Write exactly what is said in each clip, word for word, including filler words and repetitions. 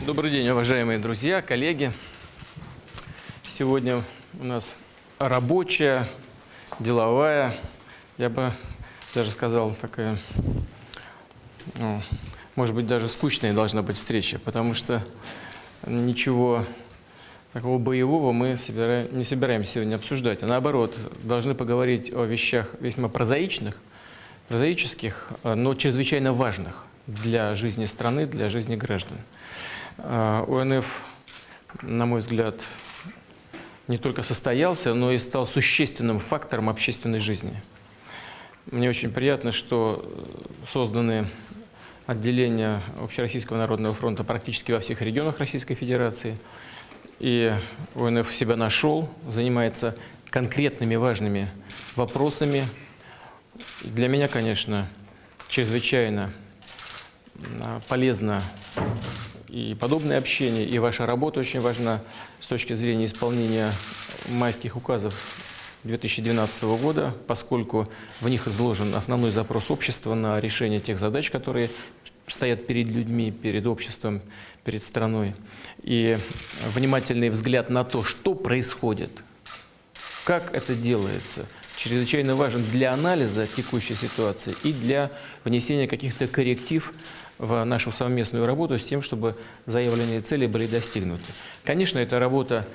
Добрый день, уважаемые друзья, коллеги. Сегодня у нас рабочая, деловая, я бы даже сказал, такая, ну, может быть, даже скучная должна быть встреча, потому что ничего такого боевого мы собираем, не собираемся сегодня обсуждать, а наоборот, должны поговорить о вещах весьма прозаичных, прозаических, но чрезвычайно важных для жизни страны, для жизни граждан. ОНФ, на мой взгляд, не только состоялся, но и стал существенным фактором общественной жизни. Мне очень приятно, что созданы отделения Общероссийского народного фронта практически во всех регионах Российской Федерации. И ОНФ себя нашел, занимается конкретными важными вопросами. Для меня, конечно, чрезвычайно полезно и подобное общение, и ваша работа очень важна с точки зрения исполнения майских указов две тысячи двенадцатого года, поскольку в них изложен основной запрос общества на решение тех задач, которые стоят перед людьми, перед обществом, перед страной. И внимательный взгляд на то, что происходит, как это делается, чрезвычайно важен для анализа текущей ситуации и для внесения каких-то корректив в нашу совместную работу с тем, чтобы заявленные цели были достигнуты. Конечно, эта работа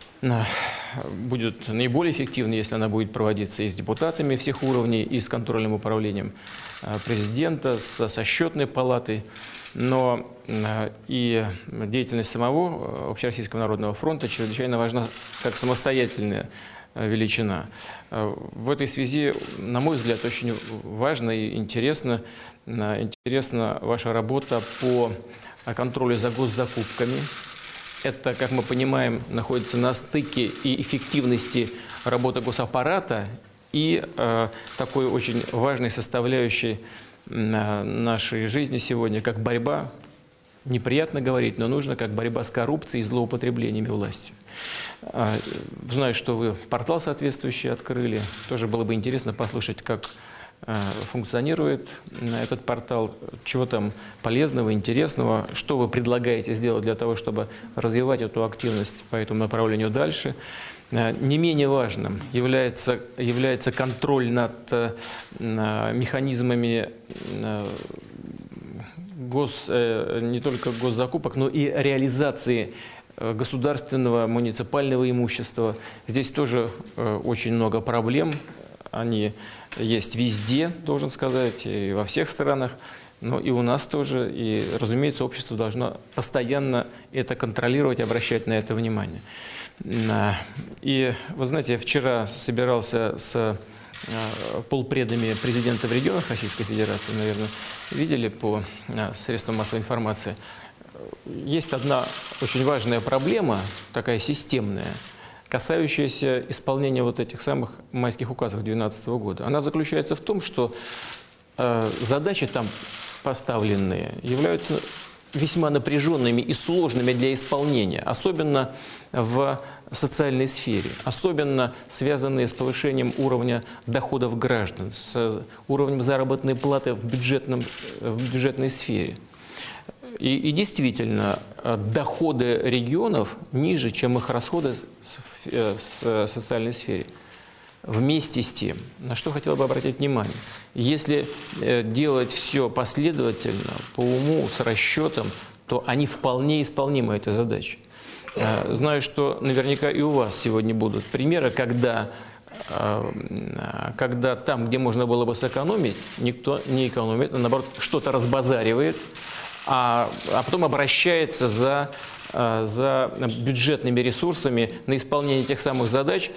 будет наиболее эффективной, если она будет проводиться и с депутатами всех уровней, и с контрольным управлением президента, со, со счетной палатой, но и деятельность самого Общероссийского народного фронта чрезвычайно важна как самостоятельная величина. В этой связи, на мой взгляд, очень важно и интересно, интересна ваша работа по контролю за госзакупками. Это, как мы понимаем, находится на стыке и эффективности работы госаппарата и э, такой очень важной составляющей э, нашей жизни сегодня, как борьба, неприятно говорить, но нужно, как борьба с коррупцией и злоупотреблениями властью. Э, знаю, что вы портал соответствующий открыли, тоже было бы интересно послушать, как функционирует этот портал, чего там полезного, интересного, что вы предлагаете сделать для того, чтобы развивать эту активность по этому направлению дальше. Не менее важным является, является контроль над механизмами гос, не только госзакупок, но и реализации государственного, муниципального имущества. Здесь тоже очень много проблем. Они есть везде, должен сказать, и во всех странах, но и у нас тоже. И, разумеется, общество должно постоянно это контролировать, обращать на это внимание. И, вы знаете, я вчера собирался с полпредами президента в регионах Российской Федерации, наверное, видели по средствам массовой информации. Есть одна очень важная проблема, такая системная, касающаяся исполнения вот этих самых майских указов две тысячи двенадцатого года. Она заключается в том, что э, задачи там поставленные являются весьма напряженными и сложными для исполнения, особенно в социальной сфере, особенно связанные с повышением уровня доходов граждан, с уровнем заработной платы в, бюджетном, в бюджетной сфере. И, и действительно, доходы регионов ниже, чем их расходы в социальной сфере. Вместе с тем, на что хотел бы обратить внимание, если делать все последовательно, по уму, с расчетом, то они вполне исполнимы, этой задачи. Знаю, что наверняка и у вас сегодня будут примеры, когда, когда там, где можно было бы сэкономить, никто не экономит, а наоборот, что-то разбазаривает, А, а потом обращается за, за бюджетными ресурсами на исполнение тех самых задач,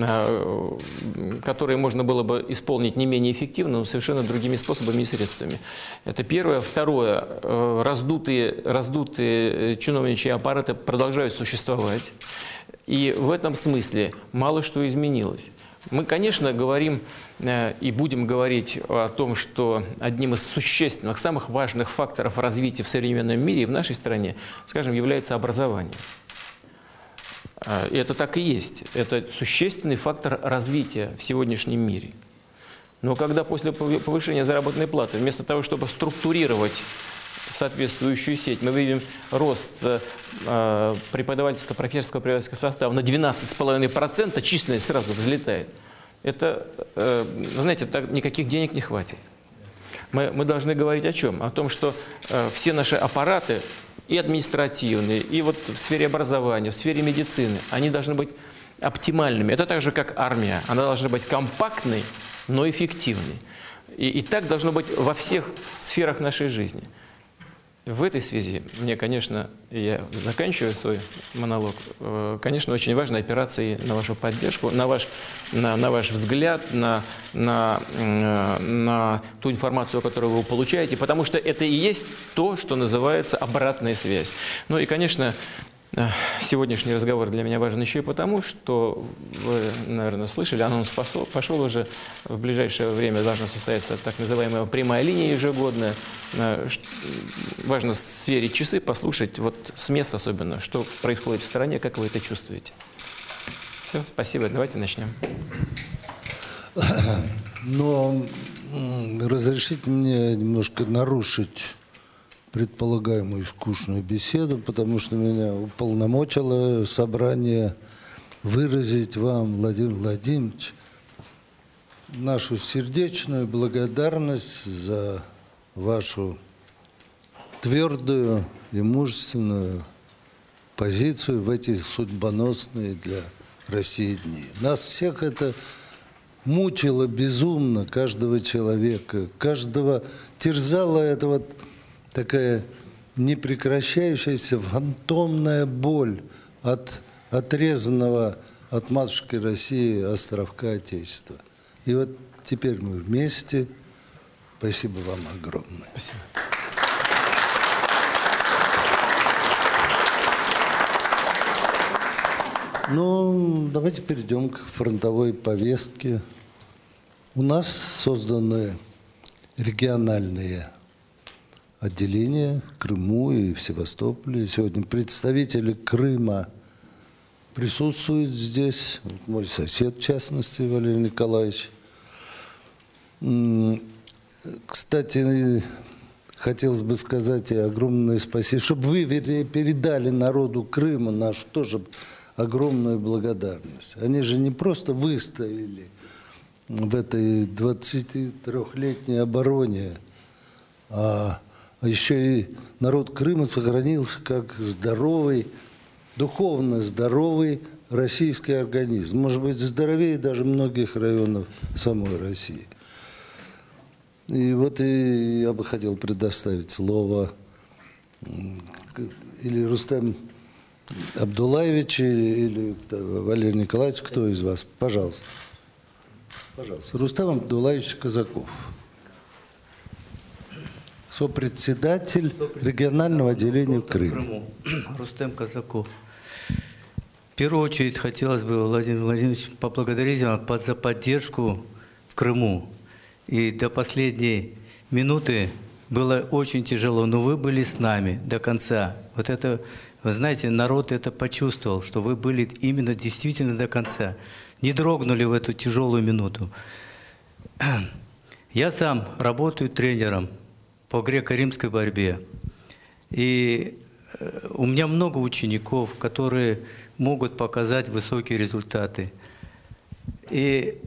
которые можно было бы исполнить не менее эффективно, но совершенно другими способами и средствами. Это первое. Второе. Раздутые, раздутые чиновничьи аппараты продолжают существовать. И в этом смысле мало что изменилось. Мы, конечно, говорим э, и будем говорить о том, что одним из существенных, самых важных факторов развития в современном мире и в нашей стране, скажем, является образование. Э, и это так и есть. Это существенный фактор развития в сегодняшнем мире. Но когда после повышения заработной платы, вместо того, чтобы структурировать соответствующую сеть. Мы видим рост э, преподавательско-профессорского преподавательского состава на двенадцать целых пять десятых процента, численность сразу взлетает. Это, э, вы знаете, так никаких денег не хватит. Мы, мы должны говорить о чем? О том, что э, все наши аппараты, и административные, и вот в сфере образования, в сфере медицины, они должны быть оптимальными. Это так же, как армия. Она должна быть компактной, но эффективной. И, и так должно быть во всех сферах нашей жизни. В этой связи мне, конечно, я заканчиваю свой монолог, конечно, очень важно опираться и на вашу поддержку, на ваш, на, на ваш взгляд, на, на, на ту информацию, которую вы получаете, потому что это и есть то, что называется обратная связь. Ну и, конечно, сегодняшний разговор для меня важен еще и потому, что вы, наверное, слышали, анонс пошел, пошел уже, в ближайшее время должна состояться так называемая прямая линия ежегодная. Важно сверить часы, послушать вот с места особенно, что происходит в стране, как вы это чувствуете. Все, спасибо, давайте начнем. Но разрешите мне немножко нарушить предполагаемую скучную беседу, потому что меня уполномочило собрание выразить вам, Владимир Владимирович, нашу сердечную благодарность за вашу твердую и мужественную позицию в эти судьбоносные для России дни. Нас всех это мучило безумно, каждого человека, каждого терзала это вот такая непрекращающаяся фантомная боль от отрезанного от матушки России островка Отечества. И вот теперь мы вместе. Спасибо вам огромное. Спасибо. Ну, давайте перейдем к фронтовой повестке. У нас созданы региональные отделения в Крыму и в Севастополе. Сегодня представители Крыма присутствуют здесь. Мой сосед, в частности, Валерий Николаевич. Кстати, хотелось бы сказать и огромное спасибо, чтобы вы передали народу Крыма нашу тоже огромную благодарность. Они же не просто выстояли в этой двадцатитрёхлетней обороне, а еще и народ Крыма сохранился как здоровый, духовно здоровый российский организм. Может быть, здоровее даже многих районов самой России. И вот и я бы хотел предоставить слово или Рустем Абдулаевич, или, или Валерий Николаевич, кто из вас? Пожалуйста. Пожалуйста. Рустем Абдулаевич Казаков. Сопредседатель регионального отделения в Крыме. Рустем Казаков. В первую очередь хотелось бы, Владимир Владимирович, поблагодарить вас за поддержку в Крыму. И до последней минуты было очень тяжело, но вы были с нами до конца. Вот это, вы знаете, народ это почувствовал, что вы были именно действительно до конца. Не дрогнули в эту тяжелую минуту. Я сам работаю тренером по греко-римской борьбе. И у меня много учеников, которые могут показать высокие результаты. И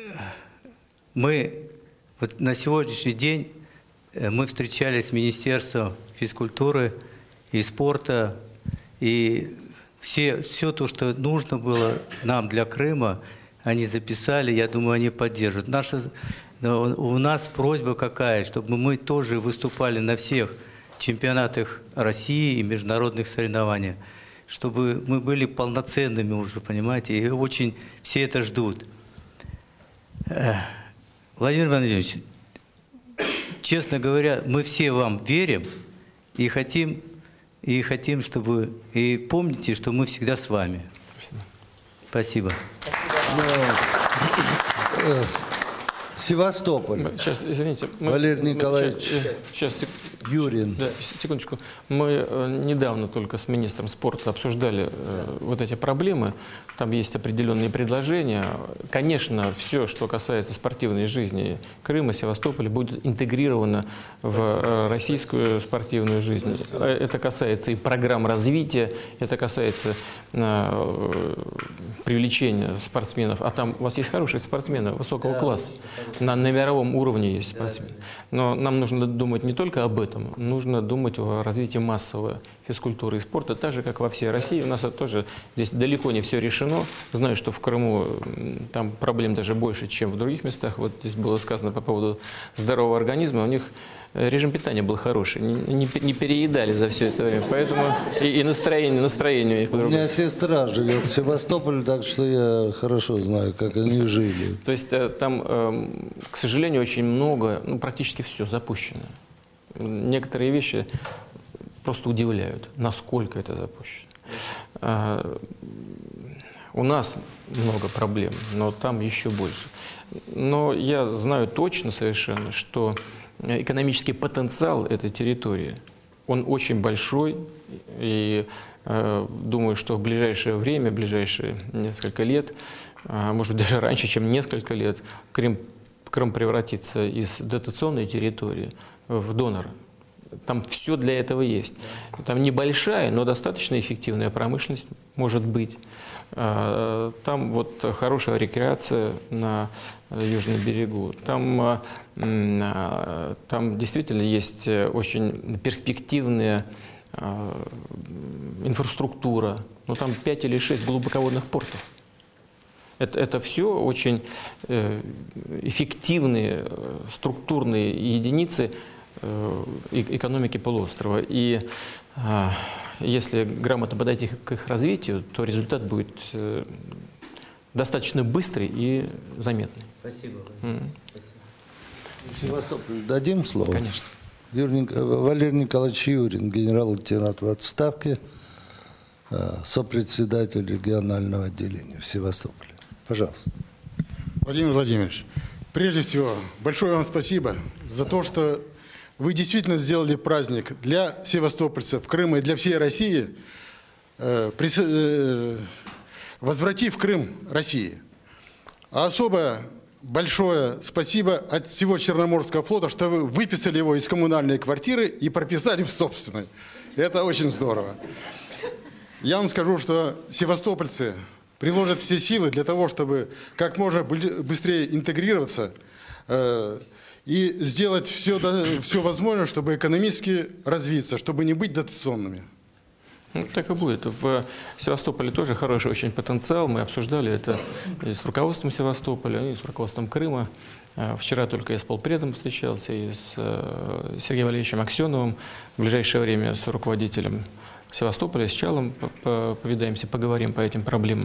мы вот на сегодняшний день мы встречались с Министерством физкультуры и спорта, и все, все то, что нужно было нам для Крыма, они записали, я думаю, они поддержат. Наша, у нас просьба какая, чтобы мы тоже выступали на всех чемпионатах России и международных соревнованиях, чтобы мы были полноценными уже, понимаете, и очень все это ждут. Владимир Владимирович, честно говоря, мы все вам верим и хотим, и хотим, чтобы... И помните, что мы всегда с вами. Спасибо. Спасибо. Севастополь. Сейчас, извините. Валерий Николаевич. Сейчас, сейчас Юрин. Да, секундочку. Мы недавно только с министром спорта обсуждали вот эти проблемы. Там есть определенные предложения. Конечно, все, что касается спортивной жизни Крыма, Севастополя, будет интегрировано в российскую спортивную жизнь. Это касается и программ развития, это касается привлечения спортсменов. А там у вас есть хорошие спортсмены высокого класса. На, на мировом уровне есть спортсмены. Но нам нужно думать не только об этом, нужно думать о развитии массовой физкультуры и спорта, так же, как во всей России. У нас это тоже здесь далеко не все решено. Знаю, что в Крыму там проблем даже больше, чем в других местах. Вот здесь было сказано по поводу здорового организма. У них режим питания был хороший, не, не переедали за все это время. Поэтому и, и настроение, настроение у них. У меня сестра живет в Севастополе, так что я хорошо знаю, как они жили. То есть там, к сожалению, очень много, ну, практически все запущено. Некоторые вещи просто удивляют, насколько это запущено. У нас много проблем, но там еще больше. Но я знаю точно совершенно, что экономический потенциал этой территории, он очень большой. И э, думаю, что в ближайшее время, в ближайшие несколько лет, э, может быть, даже раньше, чем несколько лет, Крым, Крым превратится из дотационной территории в донора. Там все для этого есть. Там небольшая, но достаточно эффективная промышленность может быть. Там вот хорошая рекреация на южном берегу. Там, там действительно есть очень перспективная инфраструктура. Ну, там пять или шесть глубоководных портов. Это, это все очень эффективные структурные единицы экономики полуострова. И а, если грамотно подойти к их развитию, то результат будет э, достаточно быстрый и заметный. Спасибо. Mm. Севастополь дадим слово? Конечно. Юрий, Валерий Николаевич Юрин, генерал-лейтенант в отставке, сопредседатель регионального отделения в Севастополе. Пожалуйста. Владимир Владимирович, прежде всего, большое вам спасибо за то, что вы действительно сделали праздник для севастопольцев, Крыма и для всей России, э, прис... э, возвратив Крым России. А особо большое спасибо от всего Черноморского флота, что вы выписали его из коммунальной квартиры и прописали в собственной. Это очень здорово. Я вам скажу, что севастопольцы приложат все силы для того, чтобы как можно быстрее интегрироваться э, и сделать все, все возможное, чтобы экономически развиться, чтобы не быть дотационными. Ну, так и будет. В Севастополе тоже хороший очень потенциал. Мы обсуждали это и с руководством Севастополя, и с руководством Крыма. Вчера только я с полпредом встречался, и с Сергеем Валерьевичем Аксеновым. В ближайшее время с руководителем Севастополя, с Чалом повидаемся, поговорим по этим проблемам.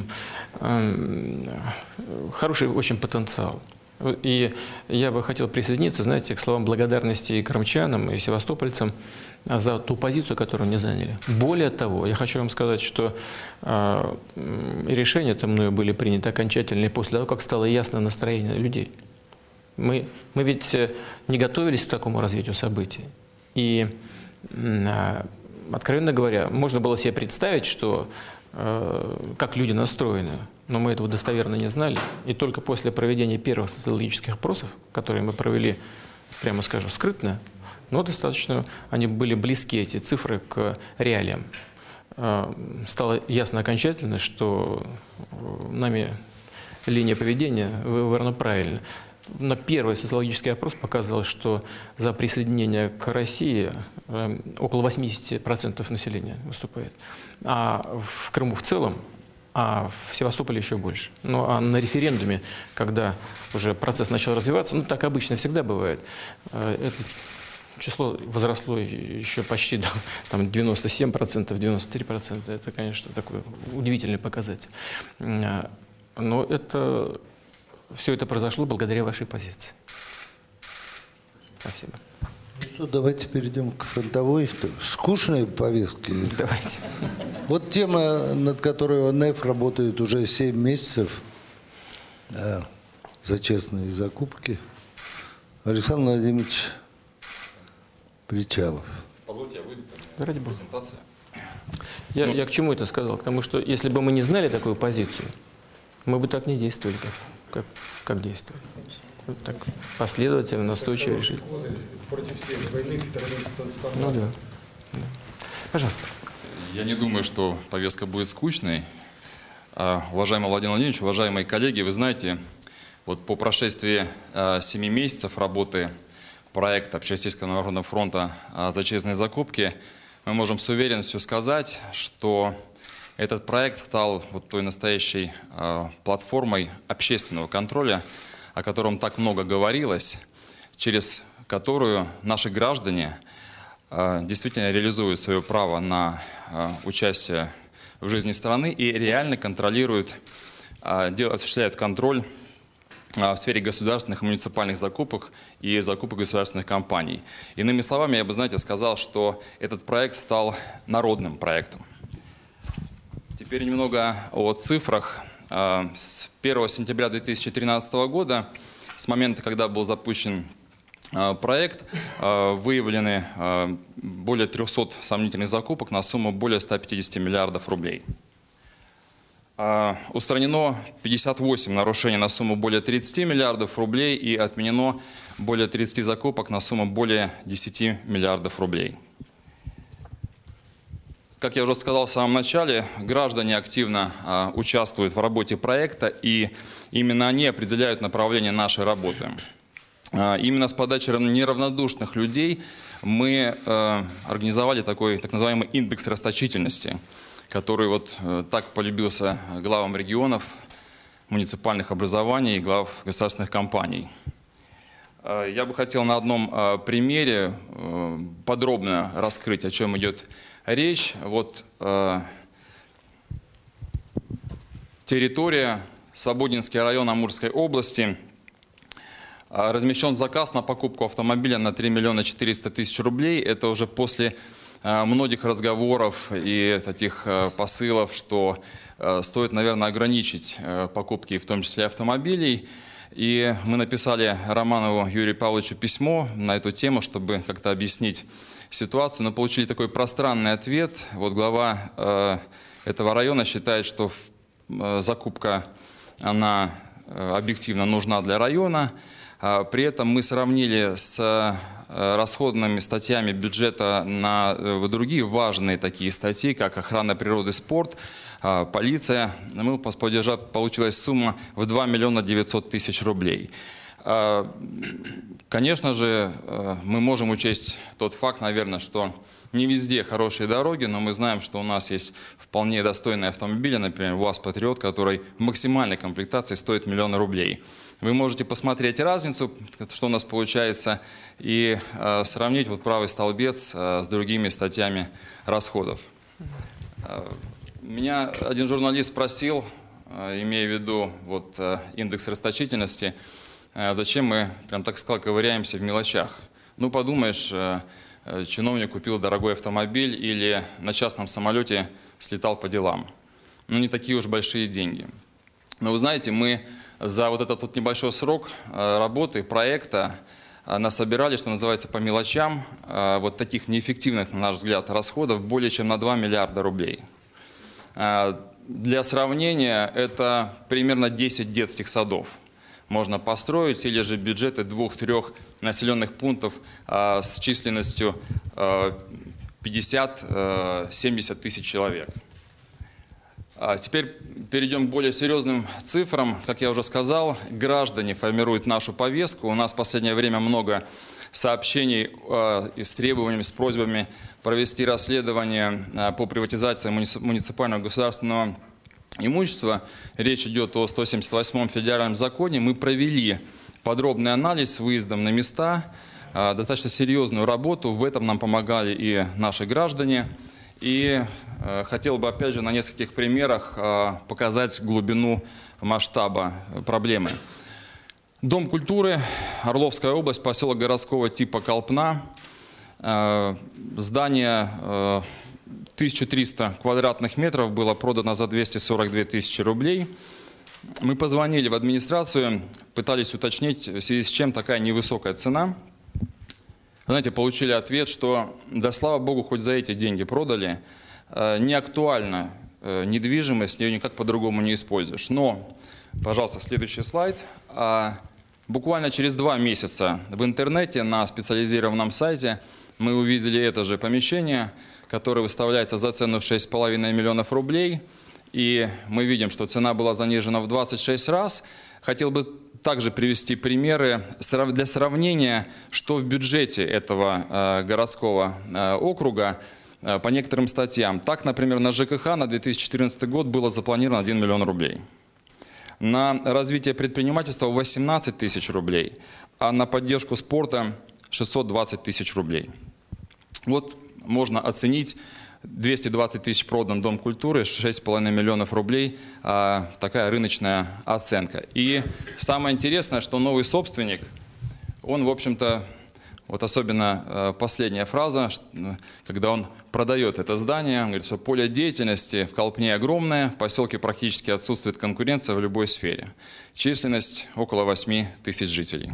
Хороший очень потенциал. И я бы хотел присоединиться, знаете, к словам благодарности и крымчанам, и севастопольцам за ту позицию, которую они заняли. Более того, я хочу вам сказать, что э, решения-то мною были приняты окончательные после того, как стало ясно настроение людей. Мы, мы ведь не готовились к такому развитию событий. И, э, откровенно говоря, можно было себе представить, что э, как люди настроены, но мы этого достоверно не знали. И только после проведения первых социологических опросов, которые мы провели, прямо скажу, скрытно, но достаточно они были близки, эти цифры, к реалиям. Стало ясно окончательно, что нами линия поведения выбрана правильно. На первый социологический опрос показывал, что за присоединение к России около восьмидесяти процентов населения выступает. А в Крыму в целом, а в Севастополе еще больше. Ну а на референдуме, когда уже процесс начал развиваться, ну так обычно всегда бывает, это число возросло еще почти до там, девяноста семи процентов, девяноста трёх процентов. Это, конечно, такой удивительный показатель. Но это, все это произошло благодаря вашей позиции. Спасибо. Ну что, давайте перейдем к фронтовой, скучной повестке. Давайте. Вот тема, над которой ОНФ работает уже семь месяцев, э, за честные закупки. Александр Владимирович причалов. Позвольте, я выйду. Ради бога. Презентация. Я, Ну, я к чему это сказал? К тому, что если бы мы не знали такую позицию, мы бы так не действовали, как, как, как действовали. Вот так последовательно, настойчиво решили. Против всех двойных и тройных стандартов. Ну да. да. Пожалуйста. Я не думаю, что повестка будет скучной. А, уважаемый Владимир Владимирович, уважаемые коллеги, вы знаете, вот по прошествии а, семи месяцев работы проекта Общероссийского народного фронта а, за честные закупки, мы можем с уверенностью сказать, что этот проект стал вот той настоящей а, платформой общественного контроля, о котором так много говорилось, через которую наши граждане а, действительно реализуют свое право на а, участие в жизни страны и реально контролируют, а, дел, осуществляют контроль а, в сфере государственных и муниципальных закупок и закупок государственных компаний. Иными словами, я бы, знаете, сказал, что этот проект стал народным проектом. Теперь немного о цифрах. С первого сентября две тысячи тринадцатого года, с момента, когда был запущен проект, выявлены более трёхсот сомнительных закупок на сумму более ста пятидесяти миллиардов рублей. Устранено пятьдесят восемь нарушений на сумму более тридцати миллиардов рублей и отменено более тридцати закупок на сумму более десяти миллиардов рублей. Как я уже сказал в самом начале, граждане активно а, участвуют в работе проекта, и именно они определяют направление нашей работы. А, именно с подачи неравнодушных людей мы а, организовали такой так называемый индекс расточительности, который вот а, так полюбился главам регионов, муниципальных образований и глав государственных компаний. А, я бы хотел на одном а, примере а, подробно раскрыть, о чем идет речь. Вот э, территория, Свободинский район Амурской области. Э, размещен заказ на покупку автомобиля на три миллиона четыреста тысяч рублей. Это уже после э, многих разговоров и таких э, посылов, что э, стоит, наверное, ограничить э, покупки, в том числе автомобилей. И мы написали Романову Юрию Павловичу письмо на эту тему, чтобы как-то объяснить ситуацию, но получили такой пространный ответ. Вот глава э, этого района считает, что э, закупка, она э, объективно нужна для района. А при этом мы сравнили с э, расходными статьями бюджета на э, другие важные такие статьи, как охрана природы, спорт, э, полиция. Мы поддержали, получилась сумма в два миллиона девятьсот тысяч рублей. Конечно же, мы можем учесть тот факт, наверное, что не везде хорошие дороги, но мы знаем, что у нас есть вполне достойные автомобили, например, УАЗ «Патриот», который в максимальной комплектации стоит миллион рублей. Вы можете посмотреть разницу, что у нас получается, и э, сравнить вот правый столбец э, с другими статьями расходов. Э, меня один журналист спросил, э, имея в виду вот, э, индекс расточительности, зачем мы, прям так сказал, ковыряемся в мелочах? Ну, подумаешь, чиновник купил дорогой автомобиль или на частном самолете слетал по делам. Ну, не такие уж большие деньги. Но вы знаете, мы за вот этот вот небольшой срок работы, проекта насобирали, что называется, по мелочам, вот таких неэффективных, на наш взгляд, расходов более чем на два миллиарда рублей. Для сравнения, это примерно десять детских садов можно построить, или же бюджеты двух-трех населенных пунктов а, с численностью а, пятьдесят-семьдесят тысяч человек. А теперь перейдем к более серьезным цифрам. Как я уже сказал, граждане формируют нашу повестку. У нас в последнее время много сообщений а, и с требованиями, с просьбами провести расследование а, по приватизации муниципального государственного имущества. Речь идет о сто семьдесят восьмом федеральном законе. Мы провели подробный анализ с выездом на места, достаточно серьезную работу. В этом нам помогали и наши граждане. И хотел бы, опять же, на нескольких примерах показать глубину масштаба проблемы. Дом культуры, Орловская область, поселок городского типа Колпна. Здание тысяча триста квадратных метров было продано за двести сорок две тысячи рублей. Мы позвонили в администрацию, пытались уточнить, в связи с чем такая невысокая цена. знаете, получили ответ, что да слава богу, хоть за эти деньги продали, не актуальна недвижимость, ее никак по-другому не используешь. Но, пожалуйста, следующий слайд. Буквально через два месяца в интернете на специализированном сайте мы увидели это же помещение, которое выставляется за цену в шесть с половиной миллионов рублей. И мы видим, что цена была занижена в двадцать шесть раз. Хотел бы также привести примеры для сравнения, что в бюджете этого городского округа по некоторым статьям. Так, например, на ЖКХ на две тысячи четырнадцатый год было запланировано один миллион рублей. На развитие предпринимательства восемнадцать тысяч рублей, а на поддержку спорта шестьсот двадцать тысяч рублей. Вот можно оценить, двести двадцать тысяч продан Дом культуры, шесть с половиной миллионов рублей, а, такая рыночная оценка. И самое интересное, что новый собственник, он, в общем-то, вот особенно э, последняя фраза, когда он продает это здание, он говорит, что поле деятельности в Колпне огромное, в поселке практически отсутствует конкуренция в любой сфере. Численность около восьми тысяч жителей.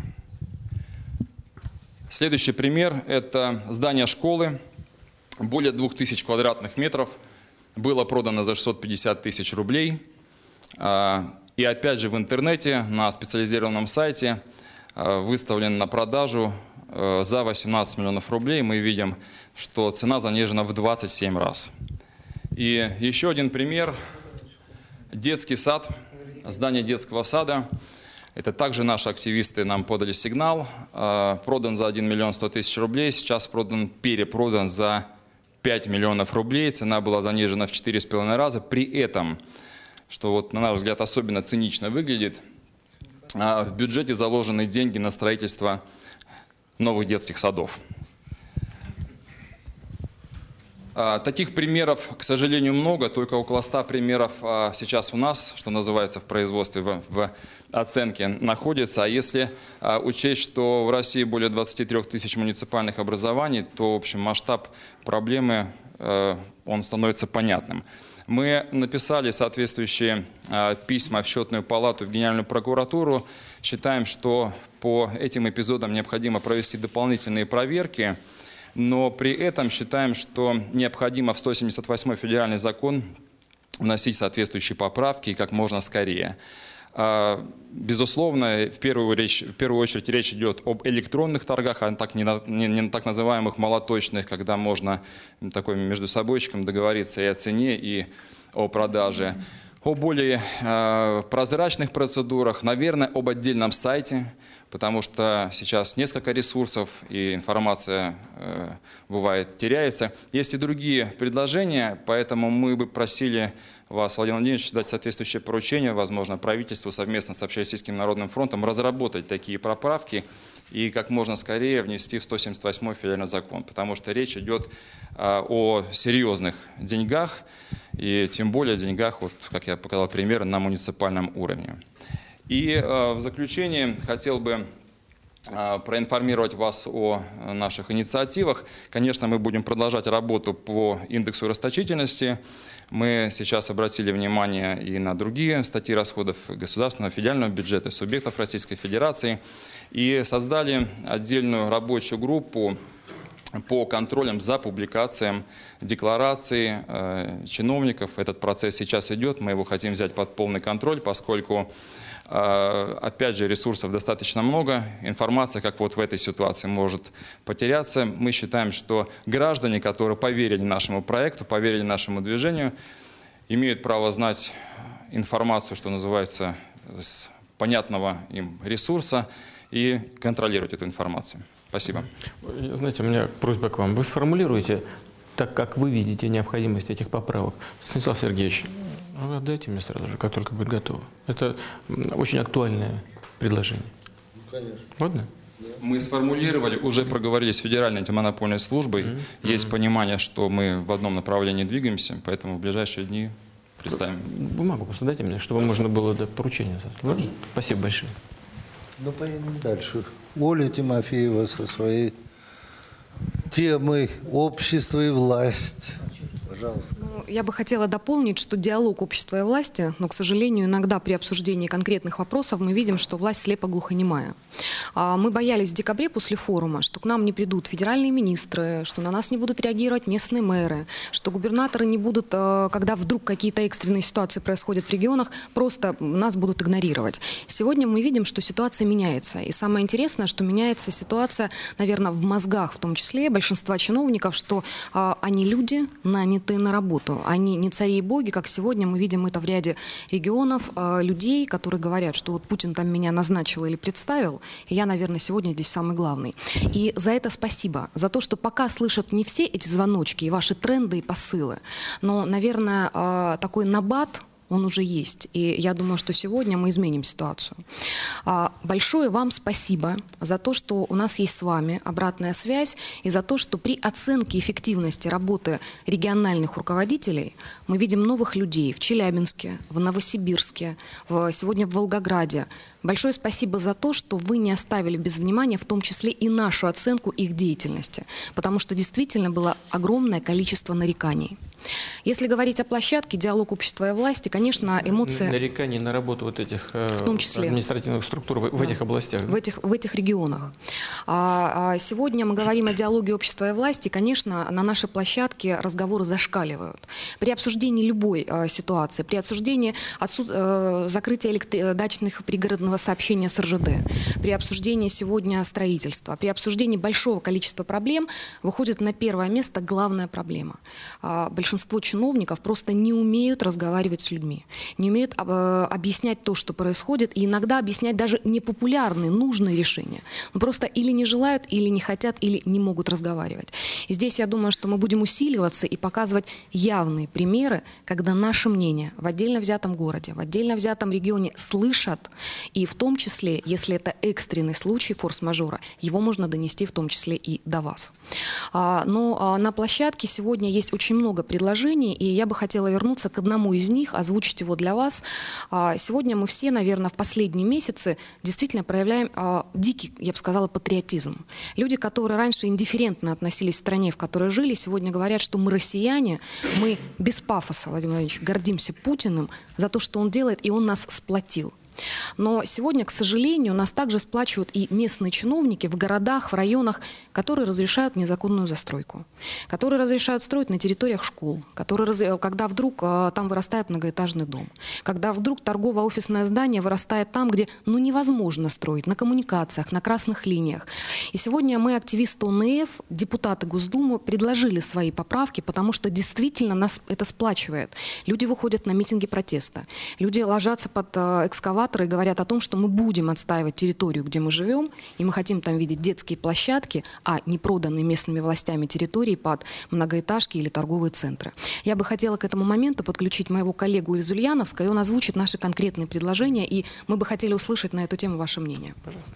Следующий пример – это здание школы. Более двух тысяч квадратных метров было продано за шестьсот пятьдесят тысяч рублей. И опять же в интернете на специализированном сайте выставлен на продажу за восемнадцать миллионов рублей. Мы видим, что цена занижена в двадцать семь раз. И еще один пример. Детский сад, здание детского сада. Это также наши активисты нам подали сигнал. Продан за один миллион сто тысяч рублей. Сейчас продан, перепродан за пять миллионов рублей. Цена была занижена в четыре с половиной раза. При этом, что вот на наш взгляд особенно цинично выглядит, в бюджете заложены деньги на строительство новых детских садов. Таких примеров, к сожалению, много, только около ста примеров сейчас у нас, что называется, в производстве, в, в оценке находится. А если учесть, что в России более двадцати трёх тысяч муниципальных образований, то, в общем, масштаб проблемы, он становится понятным. Мы написали соответствующие письма в Счетную палату, в Генеральную прокуратуру. Считаем, что по этим эпизодам необходимо провести дополнительные проверки. Но при этом считаем, что необходимо в сто семьдесят восьмой федеральный закон вносить соответствующие поправки и как можно скорее. Безусловно, в первую, речь, в первую очередь речь идет об электронных торгах, а так, не, не, не так называемых молоточных, когда можно такой между собойчиком договориться и о цене, и о продаже. О более э, прозрачных процедурах, наверное, об отдельном сайте, потому что сейчас несколько ресурсов и информация э, бывает теряется. Есть и другие предложения, поэтому мы бы просили вас, Владимир Владимирович, дать соответствующее поручение, возможно, правительству совместно с Общероссийским народным фронтом разработать такие поправки и как можно скорее внести в сто семьдесят восьмой федеральный закон, потому что речь идет э, о серьезных деньгах, и тем более деньгах, вот, как я показал пример, на муниципальном уровне. И э, в заключение хотел бы э, проинформировать вас о наших инициативах. Конечно, мы будем продолжать работу по индексу расточительности. Мы сейчас обратили внимание и на другие статьи расходов государственного федерального бюджета, субъектов Российской Федерации, и создали отдельную рабочую группу по контролям за публикацией деклараций э, чиновников. Этот процесс сейчас идет, мы его хотим взять под полный контроль, поскольку, э, опять же, ресурсов достаточно много, информация, как вот в этой ситуации, может потеряться. Мы считаем, что граждане, которые поверили нашему проекту, поверили нашему движению, имеют право знать информацию, что называется, с понятного им ресурса и контролировать эту информацию. Спасибо. Знаете, у меня просьба к вам. Вы сформулируете, так как вы видите необходимость этих поправок. Станислав Сергеевич, вы отдайте мне сразу же, как только будет готово. Это очень актуальное предложение. Конечно. Ладно? Мы сформулировали, уже проговорили с Федеральной антимонопольной службой. Mm-hmm. Есть понимание, что мы в одном направлении двигаемся, поэтому в ближайшие дни представим. Бумагу просто дайте мне, чтобы можно было до поручения. Ладно? Спасибо большое. Ну, поедем дальше. Оля Тимофеева со своей темой «Общество и власть». Пожалуйста. Пожалуйста. Ну, я бы хотела дополнить, что диалог общества и власти, но, к сожалению, иногда при обсуждении конкретных вопросов мы видим, что власть слепо-глухонемая. А, Мы боялись в декабре после форума, что к нам не придут федеральные министры, что на нас не будут реагировать местные мэры, что губернаторы не будут, э, когда вдруг какие-то экстренные ситуации происходят в регионах, просто нас будут игнорировать. Сегодня мы видим, что ситуация меняется. И самое интересное, что меняется ситуация, наверное, в мозгах, в том числе большинства чиновников, что э, они люди, нанятые на работу. Они не цари и боги, как сегодня мы видим это в ряде регионов, э, людей, которые говорят, что вот Путин там меня назначил или представил, и я, наверное, сегодня здесь самый главный. И за это спасибо. За то, что пока слышат не все эти звоночки и ваши тренды и посылы, но, наверное, э, такой набат, он уже есть. И я думаю, что сегодня мы изменим ситуацию. А, Большое вам спасибо за то, что у нас есть с вами обратная связь, и за то, что при оценке эффективности работы региональных руководителей мы видим новых людей в Челябинске, в Новосибирске, в, сегодня в Волгограде. Большое спасибо за то, что вы не оставили без внимания, в том числе и нашу оценку их деятельности, потому что действительно было огромное количество нареканий. Если говорить о площадке, диалог общества и власти, конечно, эмоции... Нареканий на работу вот этих э, в том числе административных структур в, в да. этих областях. В этих, в этих регионах. А, а сегодня мы говорим о диалоге общества и власти. Конечно, на нашей площадке разговоры зашкаливают. При обсуждении любой а, ситуации, при обсуждении отсут... а, закрытия электри... дачных пригородного сообщения с эр жэ дэ, при обсуждении сегодня строительства, при обсуждении большого количества проблем выходит на первое место главная проблема. А, большинство чиновников просто не умеют разговаривать с людьми, не умеют а, объяснять то, что происходит, и иногда объяснять даже непопулярные, нужные решения. Но просто или не желают, или не хотят, или не могут разговаривать. И здесь я думаю, что мы будем усиливаться и показывать явные примеры, когда наше мнение в отдельно взятом городе, в отдельно взятом регионе слышат, и в том числе, если это экстренный случай форс-мажора, его можно донести в том числе и до вас. А, но а, на площадке сегодня есть очень много предложений, и я бы хотела вернуться к одному из них, озвучить его для вас. А, сегодня мы все, наверное, в последние месяцы действительно проявляем а, дикий, я бы сказала, патриотизм. Люди, которые раньше индифферентно относились к стране, в которой жили, сегодня говорят, что мы россияне, мы без пафоса, Владимир Владимирович, гордимся Путиным за то, что он делает, и он нас сплотил. Но сегодня, к сожалению, нас также сплачивают и местные чиновники в городах, в районах, которые разрешают незаконную застройку, которые разрешают строить на территориях школ, которые, когда вдруг а, там вырастает многоэтажный дом, когда вдруг торгово-офисное здание вырастает там, где ну, невозможно строить, на коммуникациях, на красных линиях. И сегодня мы, активисты о эн и эф, депутаты Госдумы, предложили свои поправки, потому что действительно нас это сплачивает. Люди выходят на митинги протеста, люди ложатся под а, экскаватор, и говорят о том, что мы будем отстаивать территорию, где мы живем, и мы хотим там видеть детские площадки, а не проданные местными властями территории под многоэтажки или торговые центры. Я бы хотела к этому моменту подключить моего коллегу из Ульяновска, и он озвучит наши конкретные предложения, и мы бы хотели услышать на эту тему ваше мнение. Пожалуйста.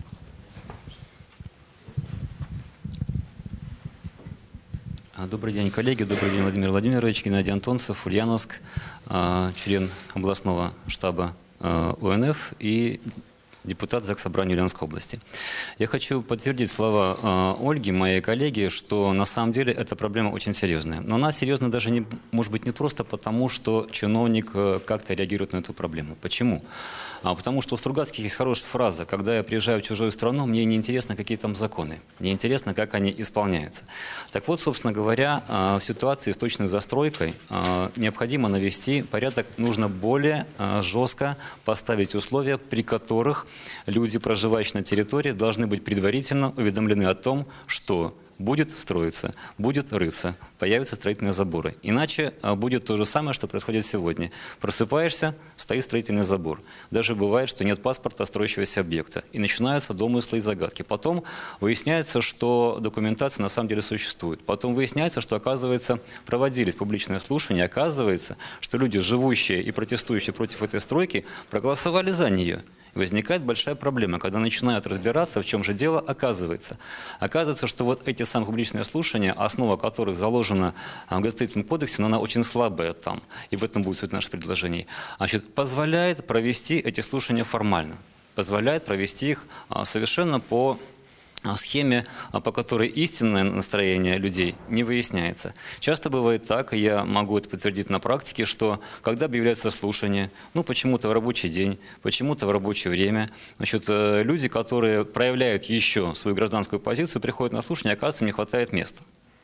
Добрый день, коллеги. Добрый день, Владимир Владимирович. Геннадий Антонцев, Ульяновск, член областного штаба о эн эф и депутат Заксобрания Ульяновской области. Я хочу подтвердить слова э, Ольги, моей коллеги, что на самом деле эта проблема очень серьезная. Но она серьезна даже, не, может быть, не просто потому, что чиновник э, как-то реагирует на эту проблему. Почему? А потому что у Стругацких есть хорошая фраза: когда я приезжаю в чужую страну, мне не интересно, какие там законы, мне интересно, как они исполняются. Так вот, собственно говоря, э, в ситуации с точной застройкой э, необходимо навести порядок, нужно более э, жестко поставить условия, при которых люди, проживающие на территории, должны быть предварительно уведомлены о том, что будет строиться, будет рыться, появятся строительные заборы. Иначе а, будет то же самое, что происходит сегодня. Просыпаешься, стоит строительный забор. Даже бывает, что нет паспорта строящегося объекта. И начинаются домыслы и загадки. Потом выясняется, что документация на самом деле существует. Потом выясняется, что, оказывается, проводились публичные слушания. Оказывается, что люди, живущие и протестующие против этой стройки, проголосовали за нее. Возникает большая проблема, когда начинают разбираться, в чем же дело, оказывается. Оказывается, что вот эти самые публичные слушания, основа которых заложена в Градостроительном кодексе, но она очень слабая там, и в этом будет суть наших предложений, значит, позволяет провести эти слушания формально, позволяет провести их совершенно по схеме, по которой истинное настроение людей не выясняется. Часто бывает так, и я могу это подтвердить на практике, что когда объявляется слушание, ну почему-то в рабочий день, почему-то в рабочее время, значит, люди, которые проявляют еще свою гражданскую позицию, приходят на слушание, оказывается, не хватает места.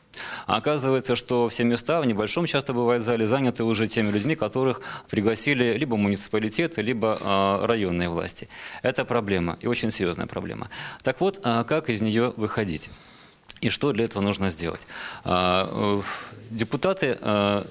А оказывается, что все места в небольшом часто бывает в зале заняты уже теми людьми, которых пригласили либо муниципалитеты, либо э, районные власти. Это проблема, и очень серьезная проблема. Так вот, э, как из нее выходить? И что для этого нужно сделать? Э, э, депутаты э,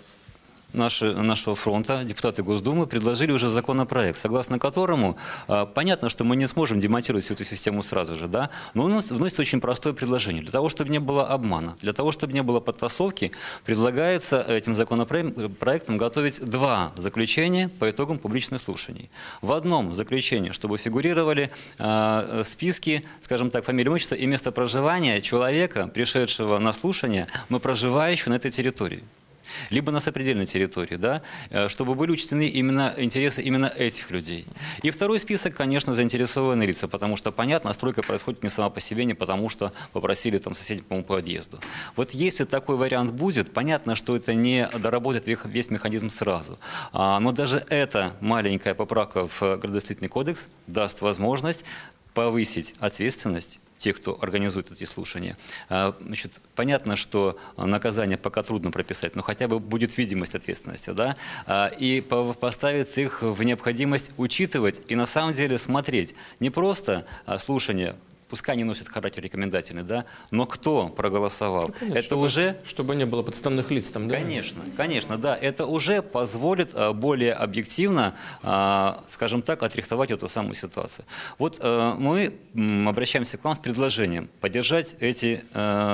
Наши, нашего фронта, депутаты Госдумы, предложили уже законопроект, согласно которому, э, понятно, что мы не сможем демонтировать всю эту систему сразу же, да, но у нас вносится очень простое предложение. Для того, чтобы не было обмана, для того, чтобы не было подтасовки, предлагается этим законопроектом готовить два заключения по итогам публичных слушаний. В одном заключении, чтобы фигурировали э, списки, скажем так, фамилия, имущество и место проживания человека, пришедшего на слушание, но проживающего на этой территории. Либо на сопредельной территории, да, чтобы были учтены именно интересы именно этих людей. И второй список, конечно, заинтересованные лица, потому что, понятно, стройка происходит не сама по себе, не потому что попросили там соседей по подъезду. Вот если такой вариант будет, понятно, что это не доработает весь механизм сразу. Но даже эта маленькая поправка в градостроительный кодекс даст возможность повысить ответственность тех, кто организует эти слушания. Значит, понятно, что наказание пока трудно прописать, но хотя бы будет видимость ответственности, да, и поставит их в необходимость учитывать и на самом деле смотреть не просто слушание, пускай они носят характер рекомендательный, да, но кто проголосовал, ну, конечно, это чтобы, уже... Чтобы не было подставных лиц там, да? Конечно, конечно, да, это уже позволит более объективно, скажем так, отрихтовать эту самую ситуацию. Вот мы обращаемся к вам с предложением поддержать эти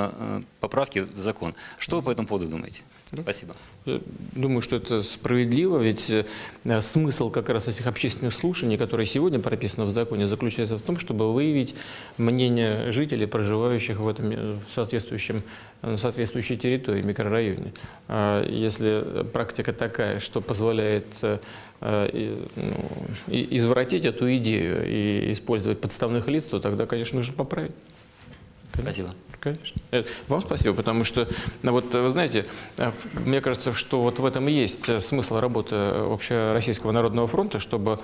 поправки в закон. Что вы по этому поводу думаете? Да. Спасибо. Я думаю, что это справедливо, ведь э, смысл как раз этих общественных слушаний, которые сегодня прописаны в законе, заключается в том, чтобы выявить мнение жителей, проживающих в этом в соответствующем, на соответствующей территории, микрорайоне. А если практика такая, что позволяет э, э, ну, извратить эту идею и использовать подставных лиц, то тогда, конечно, нужно поправить. Спасибо. Конечно. Вам спасибо, потому что, вот вы знаете, мне кажется, что вот в этом и есть смысл работы Общероссийского народного фронта, чтобы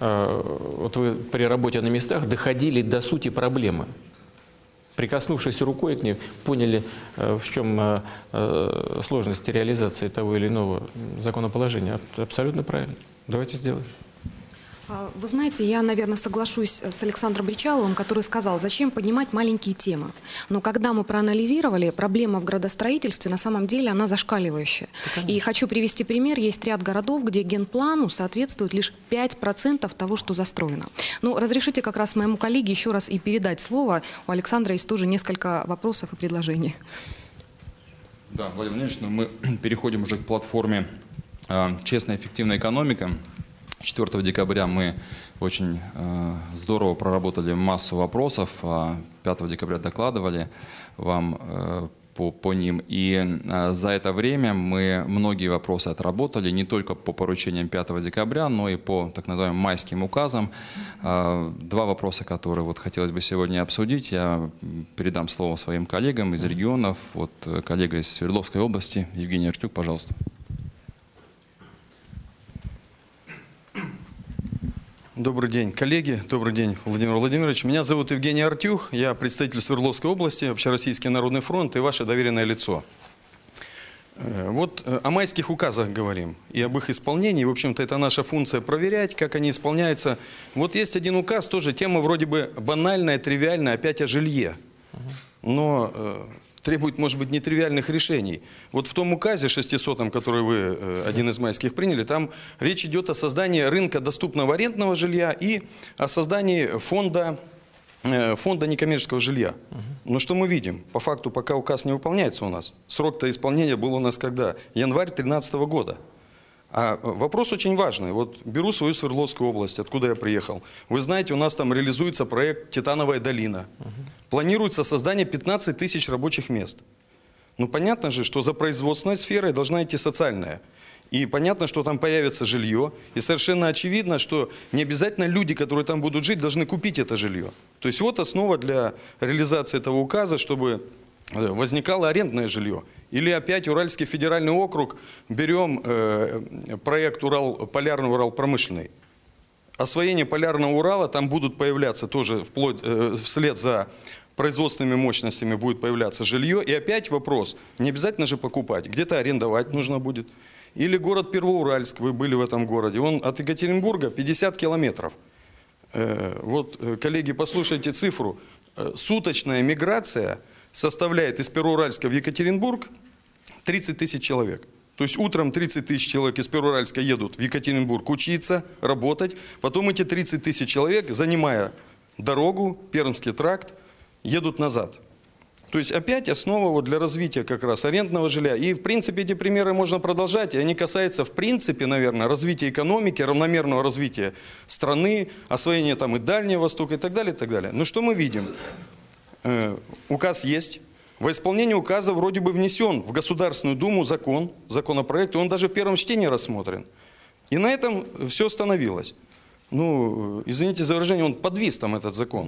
вот вы при работе на местах доходили до сути проблемы. Прикоснувшись рукой к ней, поняли, в чем сложности реализации того или иного законоположения. Абсолютно правильно. Давайте сделаем. Вы знаете, я, наверное, соглашусь с Александром Бричаловым, который сказал, зачем поднимать маленькие темы. Но когда мы проанализировали, проблема в градостроительстве, на самом деле, она зашкаливающая. И хочу привести пример. Есть ряд городов, где генплану соответствует лишь пять процентов того, что застроено. Ну, разрешите как раз моему коллеге еще раз и передать слово. У Александра есть тоже несколько вопросов и предложений. Да, Владимир Владимирович, ну, мы переходим уже к платформе э, «Честная и эффективная экономика». четвёртого декабря мы очень э, здорово проработали массу вопросов, а пятого декабря докладывали вам э, по, по ним. И э, за это время мы многие вопросы отработали, не только по поручениям пятого декабря, но и по так называемым майским указам. Э, два вопроса, которые вот хотелось бы сегодня обсудить, я передам слово своим коллегам из регионов. Вот коллега из Свердловской области, Евгений Артюк, пожалуйста. Добрый день, коллеги. Добрый день, Владимир Владимирович. Меня зовут Евгений Артюх. Я представитель Свердловской области, Общероссийский народный фронт и ваше доверенное лицо. Вот о майских указах говорим и об их исполнении. В общем-то, это наша функция проверять, как они исполняются. Вот есть один указ, тоже тема вроде бы банальная, тривиальная, опять о жилье. Но требует, может быть, нетривиальных решений. Вот в том указе шестисотом, который вы, один из майских, приняли, там речь идет о создании рынка доступного арендного жилья и о создании фонда, фонда некоммерческого жилья. Но что мы видим? По факту, пока указ не выполняется у нас. Срок-то исполнения был у нас когда? Январь две тысячи тринадцатого года. А вопрос очень важный. Вот беру свою Свердловскую область, откуда я приехал. Вы знаете, у нас там реализуется проект «Титановая долина». Планируется создание пятнадцати тысяч рабочих мест. Ну, понятно же, что за производственной сферой должна идти социальная. И понятно, что там появится жилье. И совершенно очевидно, что не обязательно люди, которые там будут жить, должны купить это жилье. То есть вот основа для реализации этого указа, чтобы возникало арендное жилье. Или опять Уральский федеральный округ, берем э, проект Урал, полярный Урал промышленный. Освоение полярного Урала, там будут появляться тоже вплоть, э, вслед за производственными мощностями будет появляться жилье. И опять вопрос, не обязательно же покупать, где-то арендовать нужно будет. Или город Первоуральск, вы были в этом городе, он от Екатеринбурга пятьдесят километров. Э, вот, коллеги, послушайте цифру. Э, суточная миграция составляет из Первоуральска в Екатеринбург тридцать тысяч человек. То есть утром тридцать тысяч человек из Первоуральска едут в Екатеринбург учиться, работать. Потом эти тридцать тысяч человек, занимая дорогу, Пермский тракт, едут назад. То есть опять основа вот для развития как раз арендного жилья. И в принципе эти примеры можно продолжать. И они касаются в принципе, наверное, развития экономики, равномерного развития страны, освоения там и Дальнего Востока и так далее, и так далее. Но что мы видим? Э, указ есть. Во исполнение указа вроде бы внесен в Государственную Думу закон, законопроект, и он даже в первом чтении рассмотрен. И на этом все остановилось. Ну, извините за выражение, он подвис там, этот закон.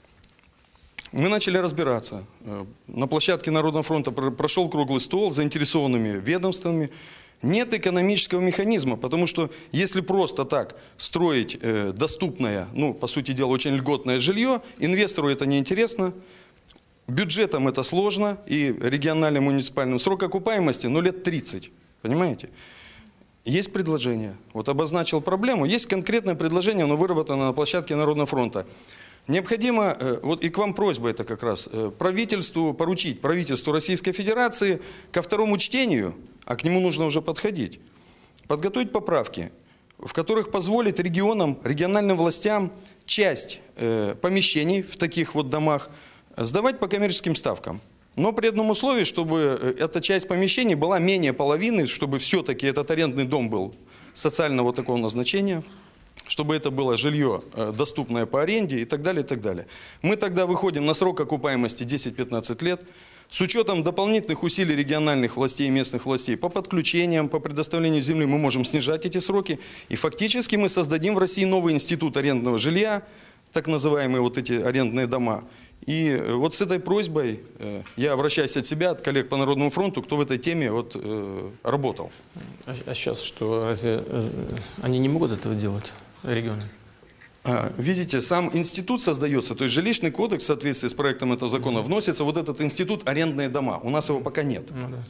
Мы начали разбираться. На площадке Народного фронта прошел круглый стол с заинтересованными ведомствами. Нет экономического механизма, потому что если просто так строить доступное, ну, по сути дела, очень льготное жилье, инвестору это неинтересно. Бюджетом это сложно, и региональным, муниципальным. Срок окупаемости, ну, лет тридцать, понимаете? Есть предложение, вот обозначил проблему, есть конкретное предложение, оно выработано на площадке Народного фронта. Необходимо, вот и к вам просьба это как раз, правительству поручить, правительству Российской Федерации ко второму чтению, а к нему нужно уже подходить, подготовить поправки, в которых позволит регионам, региональным властям часть э, помещений в таких вот домах сдавать по коммерческим ставкам. Но при одном условии, чтобы эта часть помещений была менее половины, чтобы все-таки этот арендный дом был социального такого назначения, чтобы это было жилье, доступное по аренде и так далее, и так далее. Мы тогда выходим на срок окупаемости десять-пятнадцать лет, с учетом дополнительных усилий региональных властей и местных властей по подключениям, по предоставлению земли мы можем снижать эти сроки. И фактически мы создадим в России новый институт арендного жилья, так называемые вот эти арендные дома. И вот с этой просьбой я обращаюсь от себя, от коллег по Народному фронту, кто в этой теме вот, работал. А, а сейчас что, разве они не могут этого делать, регионы? Видите, сам институт создается, то есть жилищный кодекс в соответствии с проектом этого закона вносится вот этот институт арендные дома. У нас его пока нет. Ну, да.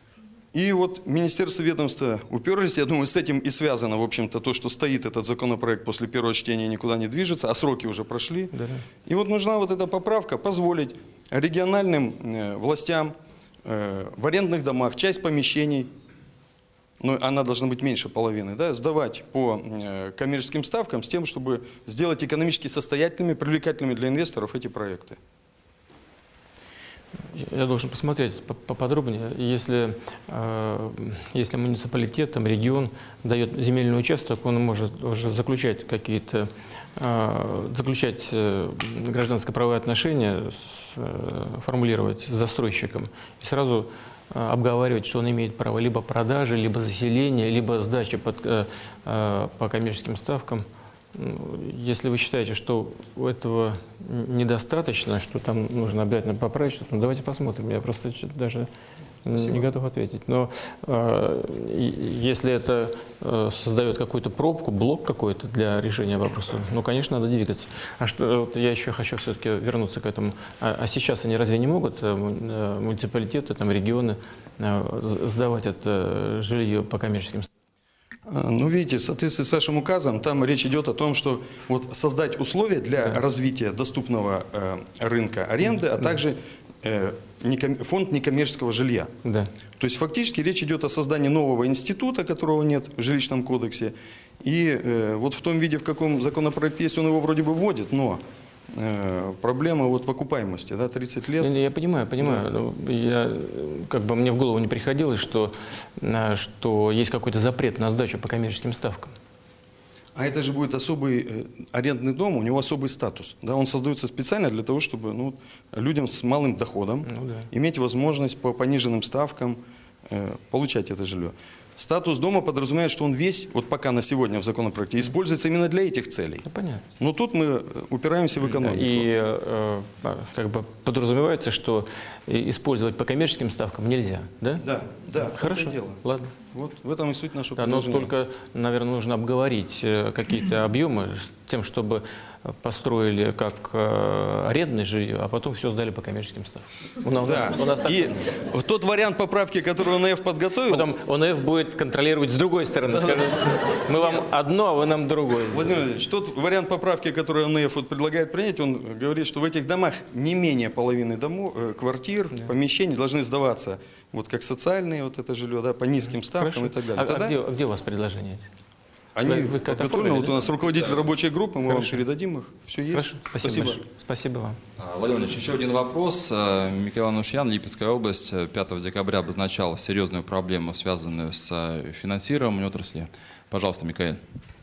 И вот министерство, ведомства уперлись, я думаю, с этим и связано, в общем-то, то, что стоит этот законопроект после первого чтения, никуда не движется, а сроки уже прошли. Да, да. И вот нужна вот эта поправка, позволить региональным э, властям э, в арендных домах часть помещений, но она должна быть меньше половины, да, сдавать по э, коммерческим ставкам с тем, чтобы сделать экономически состоятельными, привлекательными для инвесторов эти проекты. Я должен посмотреть поподробнее. Если, э, если муниципалитет, там, регион дает земельный участок, он может уже заключать какие-то, э, заключать э, гражданско-правовые отношения, с, э, формулировать с застройщиком и сразу э, обговаривать, что он имеет право либо продажи, либо заселения, либо сдачи под, э, э, по коммерческим ставкам. Если вы считаете, что этого недостаточно, что там нужно обязательно поправить что-то, ну, давайте посмотрим. Я просто даже Спасибо. не готов ответить. Но э, если это э, создает какую-то пробку, блок какой-то для решения вопроса, ну, конечно, надо двигаться. А что, вот я еще хочу все-таки вернуться к этому. А, а сейчас они разве не могут, э, муниципалитеты, там, регионы, э, сдавать это жилье по коммерческим ставкам? Ну, видите, в соответствии с вашим указом, там речь идет о том, что вот создать условия для да. развития доступного э, рынка аренды, а да. также э, неком, фонд некоммерческого жилья. Да. То есть фактически речь идет о создании нового института, которого нет в жилищном кодексе. И э, вот в том виде, в каком законопроект есть, он его вроде бы вводит, но э, проблема вот в окупаемости, да, тридцать лет. Я понимаю, понимаю. Да. Я, как бы мне в голову не приходилось, что, что есть какой-то запрет на сдачу по коммерческим ставкам. А это же будет особый э, арендный дом, у него особый статус. Да, он создается специально для того, чтобы ну, людям с малым доходом ну, да. иметь возможность по пониженным ставкам э, получать это жилье. Статус дома подразумевает, что он весь, вот пока на сегодня в законопроекте, используется именно для этих целей. Ну, понятно. Но тут мы упираемся в экономику. И э, как бы подразумевается, что использовать по коммерческим ставкам нельзя, да? Да, да. Хорошо, дело. ладно. Вот в этом и суть нашего Да, но предложения. только, наверное, нужно обговорить э, какие-то объемы с тем, чтобы построили как э, арендное жилье, а потом все сдали по коммерческим ставкам. У нас, Да. у нас так... И в тот вариант поправки, который ОНФ подготовил... Потом ОНФ будет контролировать с другой стороны. Скажет, мы вам одно, а вы нам другое. Владимир Владимирович, тот вариант поправки, который ОНФ вот предлагает принять, он говорит, что в этих домах не менее половины домов, э, квартир, да. помещений должны сдаваться вот как социальные, вот это жилье, да, по низким ставкам. Хорошо. И так далее. А, Тогда... а, где, а где у вас предложение? Они вы подготовлены, вот у нас руководитель да. рабочей группы, мы Хорошо. вам передадим их, все есть. Хорошо. Спасибо. Спасибо. Спасибо вам. Владимир Владимирович, еще один вопрос. Михаил Анушьян, Липецкая область, пятого декабря обозначала серьезную проблему, связанную с финансированием отрасли. Пожалуйста, Михаил.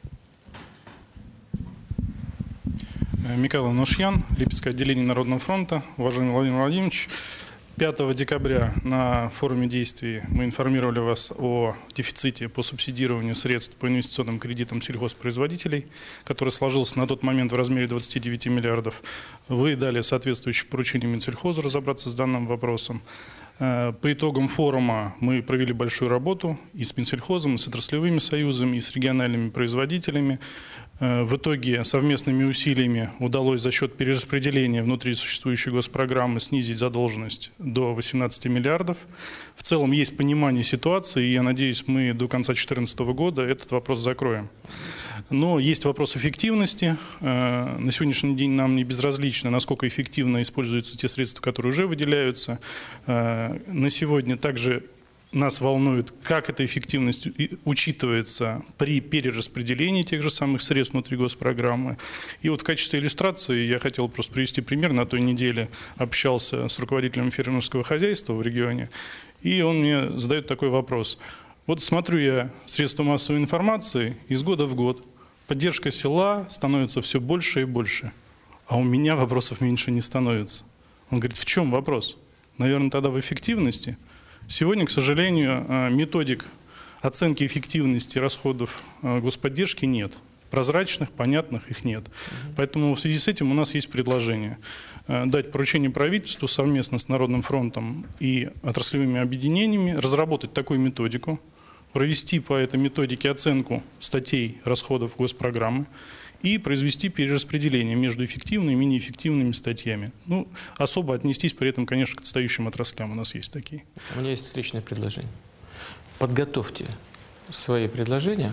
Михаил Анушьян, Липецкое отделение Народного фронта. Уважаемый Владимир Владимирович, пятого декабря на форуме действий мы информировали вас о дефиците по субсидированию средств по инвестиционным кредитам сельхозпроизводителей, который сложился на тот момент в размере двадцати девяти миллиардов. Вы дали соответствующее поручение Минсельхозу разобраться с данным вопросом. По итогам форума мы провели большую работу и с Минсельхозом, и с отраслевыми союзами, и с региональными производителями. В итоге совместными усилиями удалось за счет перераспределения внутри существующей госпрограммы снизить задолженность до восемнадцати миллиардов. В целом есть понимание ситуации, и я надеюсь, мы до конца две тысячи четырнадцатого года этот вопрос закроем. Но есть вопрос эффективности. На сегодняшний день нам не безразлично, насколько эффективно используются те средства, которые уже выделяются. На сегодня также нас волнует, как эта эффективность учитывается при перераспределении тех же самых средств внутри госпрограммы. И вот в качестве иллюстрации я хотел просто привести пример. На той неделе общался с руководителем фермерского хозяйства в регионе, и он мне задает такой вопрос. Вот смотрю я средства массовой информации, из года в год поддержка села становится все больше и больше, а у меня вопросов меньше не становится. Он говорит, в чем вопрос? Наверное, тогда в эффективности. Сегодня, к сожалению, методик оценки эффективности расходов господдержки нет. Прозрачных, понятных их нет. Поэтому в связи с этим у нас есть предложение дать поручение правительству совместно с Народным фронтом и отраслевыми объединениями разработать такую методику, провести по этой методике оценку статей расходов госпрограммы и произвести перераспределение между эффективными и менее эффективными статьями. Ну, особо отнестись при этом, конечно, к отстающим отраслям. У нас есть такие. У меня есть встречное предложение. Подготовьте свои предложения,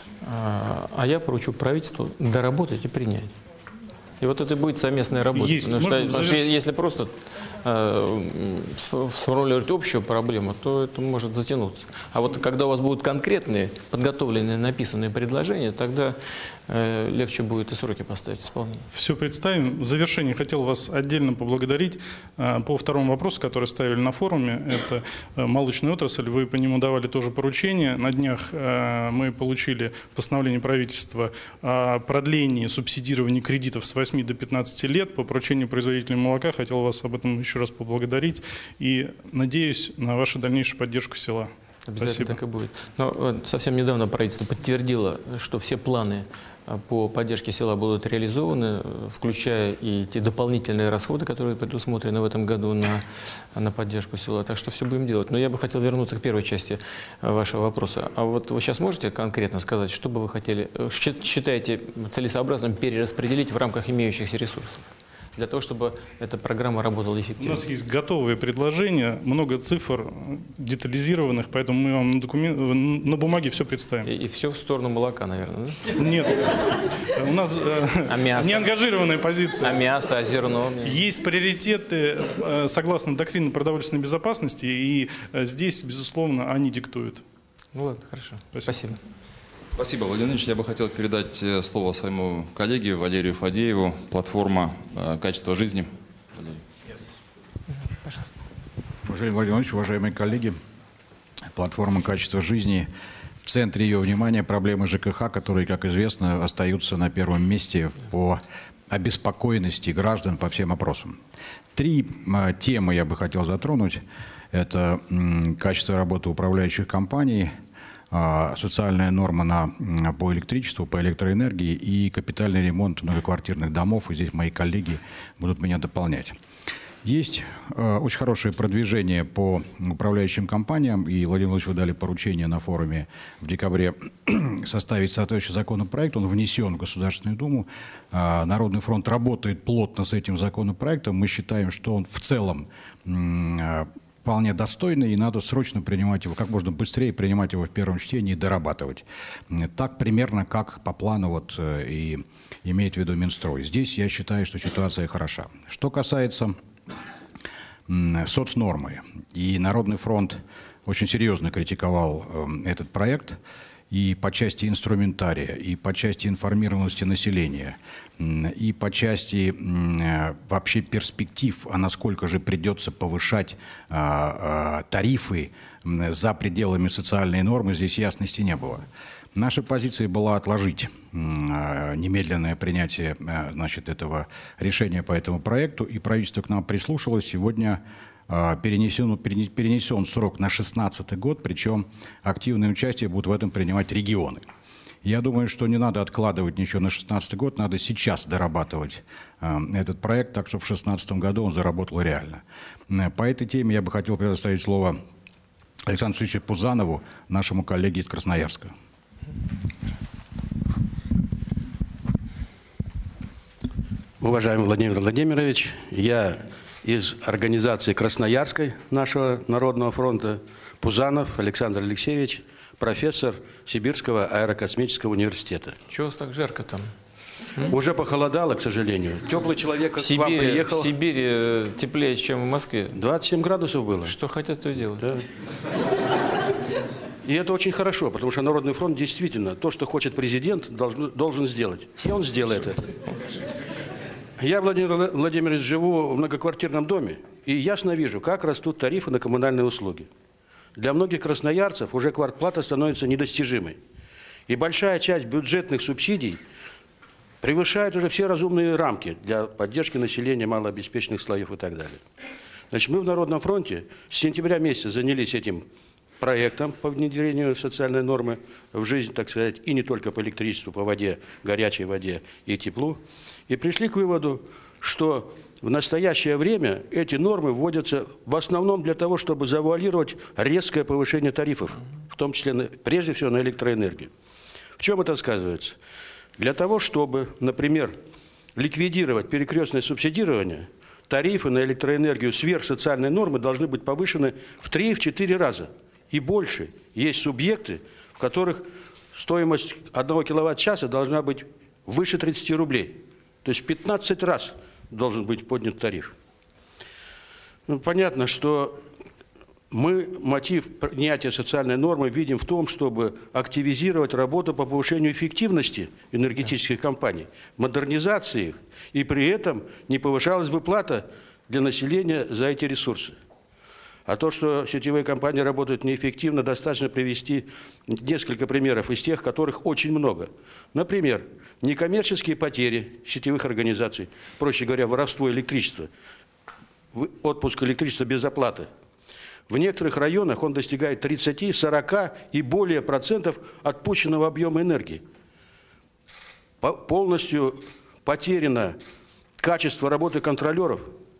а я поручу правительству доработать и принять. И вот это будет совместная работа. Есть. Потому, что, потому заверш... что если просто э, сформулировать общую проблему, то это может затянуться. А вот когда у вас будут конкретные, подготовленные, написанные предложения, тогда э, легче будет и сроки поставить исполнение. Все представим. В завершении хотел вас отдельно поблагодарить э, по второму вопросу, который ставили на форуме. Это э, молочная отрасль. Вы по нему давали тоже поручение. На днях э, мы получили постановление правительства о продлении субсидирования кредитов с восьми до пятнадцати лет по поручению производителей молока. Хотел вас об этом еще раз поблагодарить и надеюсь на вашу дальнейшую поддержку села. Обязательно Спасибо. Так и будет. Но совсем недавно правительство подтвердило, что все планы по поддержке села будут реализованы, включая и те дополнительные расходы, которые предусмотрены в этом году на, на поддержку села. Так что все будем делать. Но я бы хотел вернуться к первой части вашего вопроса. А вот вы сейчас можете конкретно сказать, что бы вы хотели, считаете целесообразным перераспределить в рамках имеющихся ресурсов, для того, чтобы эта программа работала эффективно? У нас есть готовые предложения, много цифр детализированных, поэтому мы вам на, документ, на бумаге все представим. И, и все в сторону молока, наверное, да? Нет. У нас а неангажированная позиция. А мясо, а зерно? Есть приоритеты согласно доктрине продовольственной безопасности, и здесь, безусловно, они диктуют. Ну ладно, хорошо. Спасибо. Спасибо. Спасибо, Владимир Ильич. Я бы хотел передать слово своему коллеге Валерию Фадееву, платформа «Качество жизни». Валерий. Пожалуйста. Уважаемый Владимир Владимирович, уважаемые коллеги, платформа «Качество жизни». В центре ее внимания проблемы ЖКХ, которые, как известно, остаются на первом месте по обеспокоенности граждан по всем вопросам. Три темы я бы хотел затронуть. Это качество работы управляющих компаний, социальная норма на, по электричеству, по электроэнергии и капитальный ремонт многоквартирных домов. И здесь мои коллеги будут меня дополнять. Есть э, очень хорошее продвижение по управляющим компаниям, и, Владимир Владимирович, вы дали поручение на форуме в декабре составить соответствующий законопроект. Он внесен в Государственную Думу. Э, Народный фронт работает плотно с этим законопроектом. Мы считаем, что он в целом э, вполне достойный, и надо срочно принимать его, как можно быстрее принимать его в первом чтении и дорабатывать. Так примерно, как по плану вот, э, и имеет в виду Минстрой. Здесь я считаю, что ситуация хороша. Что касается соцнормы. И Народный фронт очень серьезно критиковал э, этот проект и по части инструментария, и по части информированности населения, и по части э, вообще перспектив, а насколько же придется повышать э, э, тарифы э, за пределами социальной нормы, здесь ясности не было. Наша позиция была отложить немедленное принятие, значит, этого решения по этому проекту, и правительство к нам прислушалось. Сегодня перенесен, перенесен срок на шестнадцатый год, причем активное участие будут в этом принимать регионы. Я думаю, что не надо откладывать ничего на шестнадцатый год, надо сейчас дорабатывать этот проект, так чтобы в шестнадцатом году он заработал реально. По этой теме я бы хотел предоставить слово Александру Алексеевичу Пузанову, нашему коллеге из Красноярска. Уважаемый Владимир Владимирович, я из организации Красноярской нашего Народного фронта, Пузанов Александр Алексеевич, профессор Сибирского аэрокосмического университета. Чего у вас так жарко там? М? Уже похолодало, к сожалению. Теплый человек в к вам приехал. В Сибири теплее, чем в Москве. двадцать семь градусов было. Что хотят, то и делают. Да. И это очень хорошо, потому что Народный фронт действительно то, что хочет президент, должен, должен сделать. И он сделает это. Я, Владимир Владимирович, живу в многоквартирном доме и ясно вижу, как растут тарифы на коммунальные услуги. Для многих красноярцев уже квартплата становится недостижимой. И большая часть бюджетных субсидий превышает уже все разумные рамки для поддержки населения, малообеспеченных слоев и так далее. Значит, мы в Народном фронте с сентября месяца занялись этим проектом по внедрению социальной нормы в жизнь, так сказать, и не только по электричеству, по воде, горячей воде и теплу. И пришли к выводу, что в настоящее время эти нормы вводятся в основном для того, чтобы завуалировать резкое повышение тарифов, в том числе, прежде всего, на электроэнергию. В чем это сказывается? Для того, чтобы, например, ликвидировать перекрестное субсидирование, тарифы на электроэнергию сверх социальной нормы должны быть повышены в три-четыре раза. И больше. Есть субъекты, в которых стоимость одного киловатт-часа должна быть выше тридцати рублей. То есть в пятнадцать раз должен быть поднят тариф. Ну, понятно, что мы мотив принятия социальной нормы видим в том, чтобы активизировать работу по повышению эффективности энергетических компаний, модернизации их, и при этом не повышалась бы плата для населения за эти ресурсы. А то, что сетевые компании работают неэффективно, достаточно привести несколько примеров из тех, которых очень много. Например, некоммерческие потери сетевых организаций, проще говоря, воровство электричества, отпуск электричества без оплаты. В некоторых районах он достигает тридцати, сорока и более процентов отпущенного объема энергии. Полностью потеряно качество работы контролеров.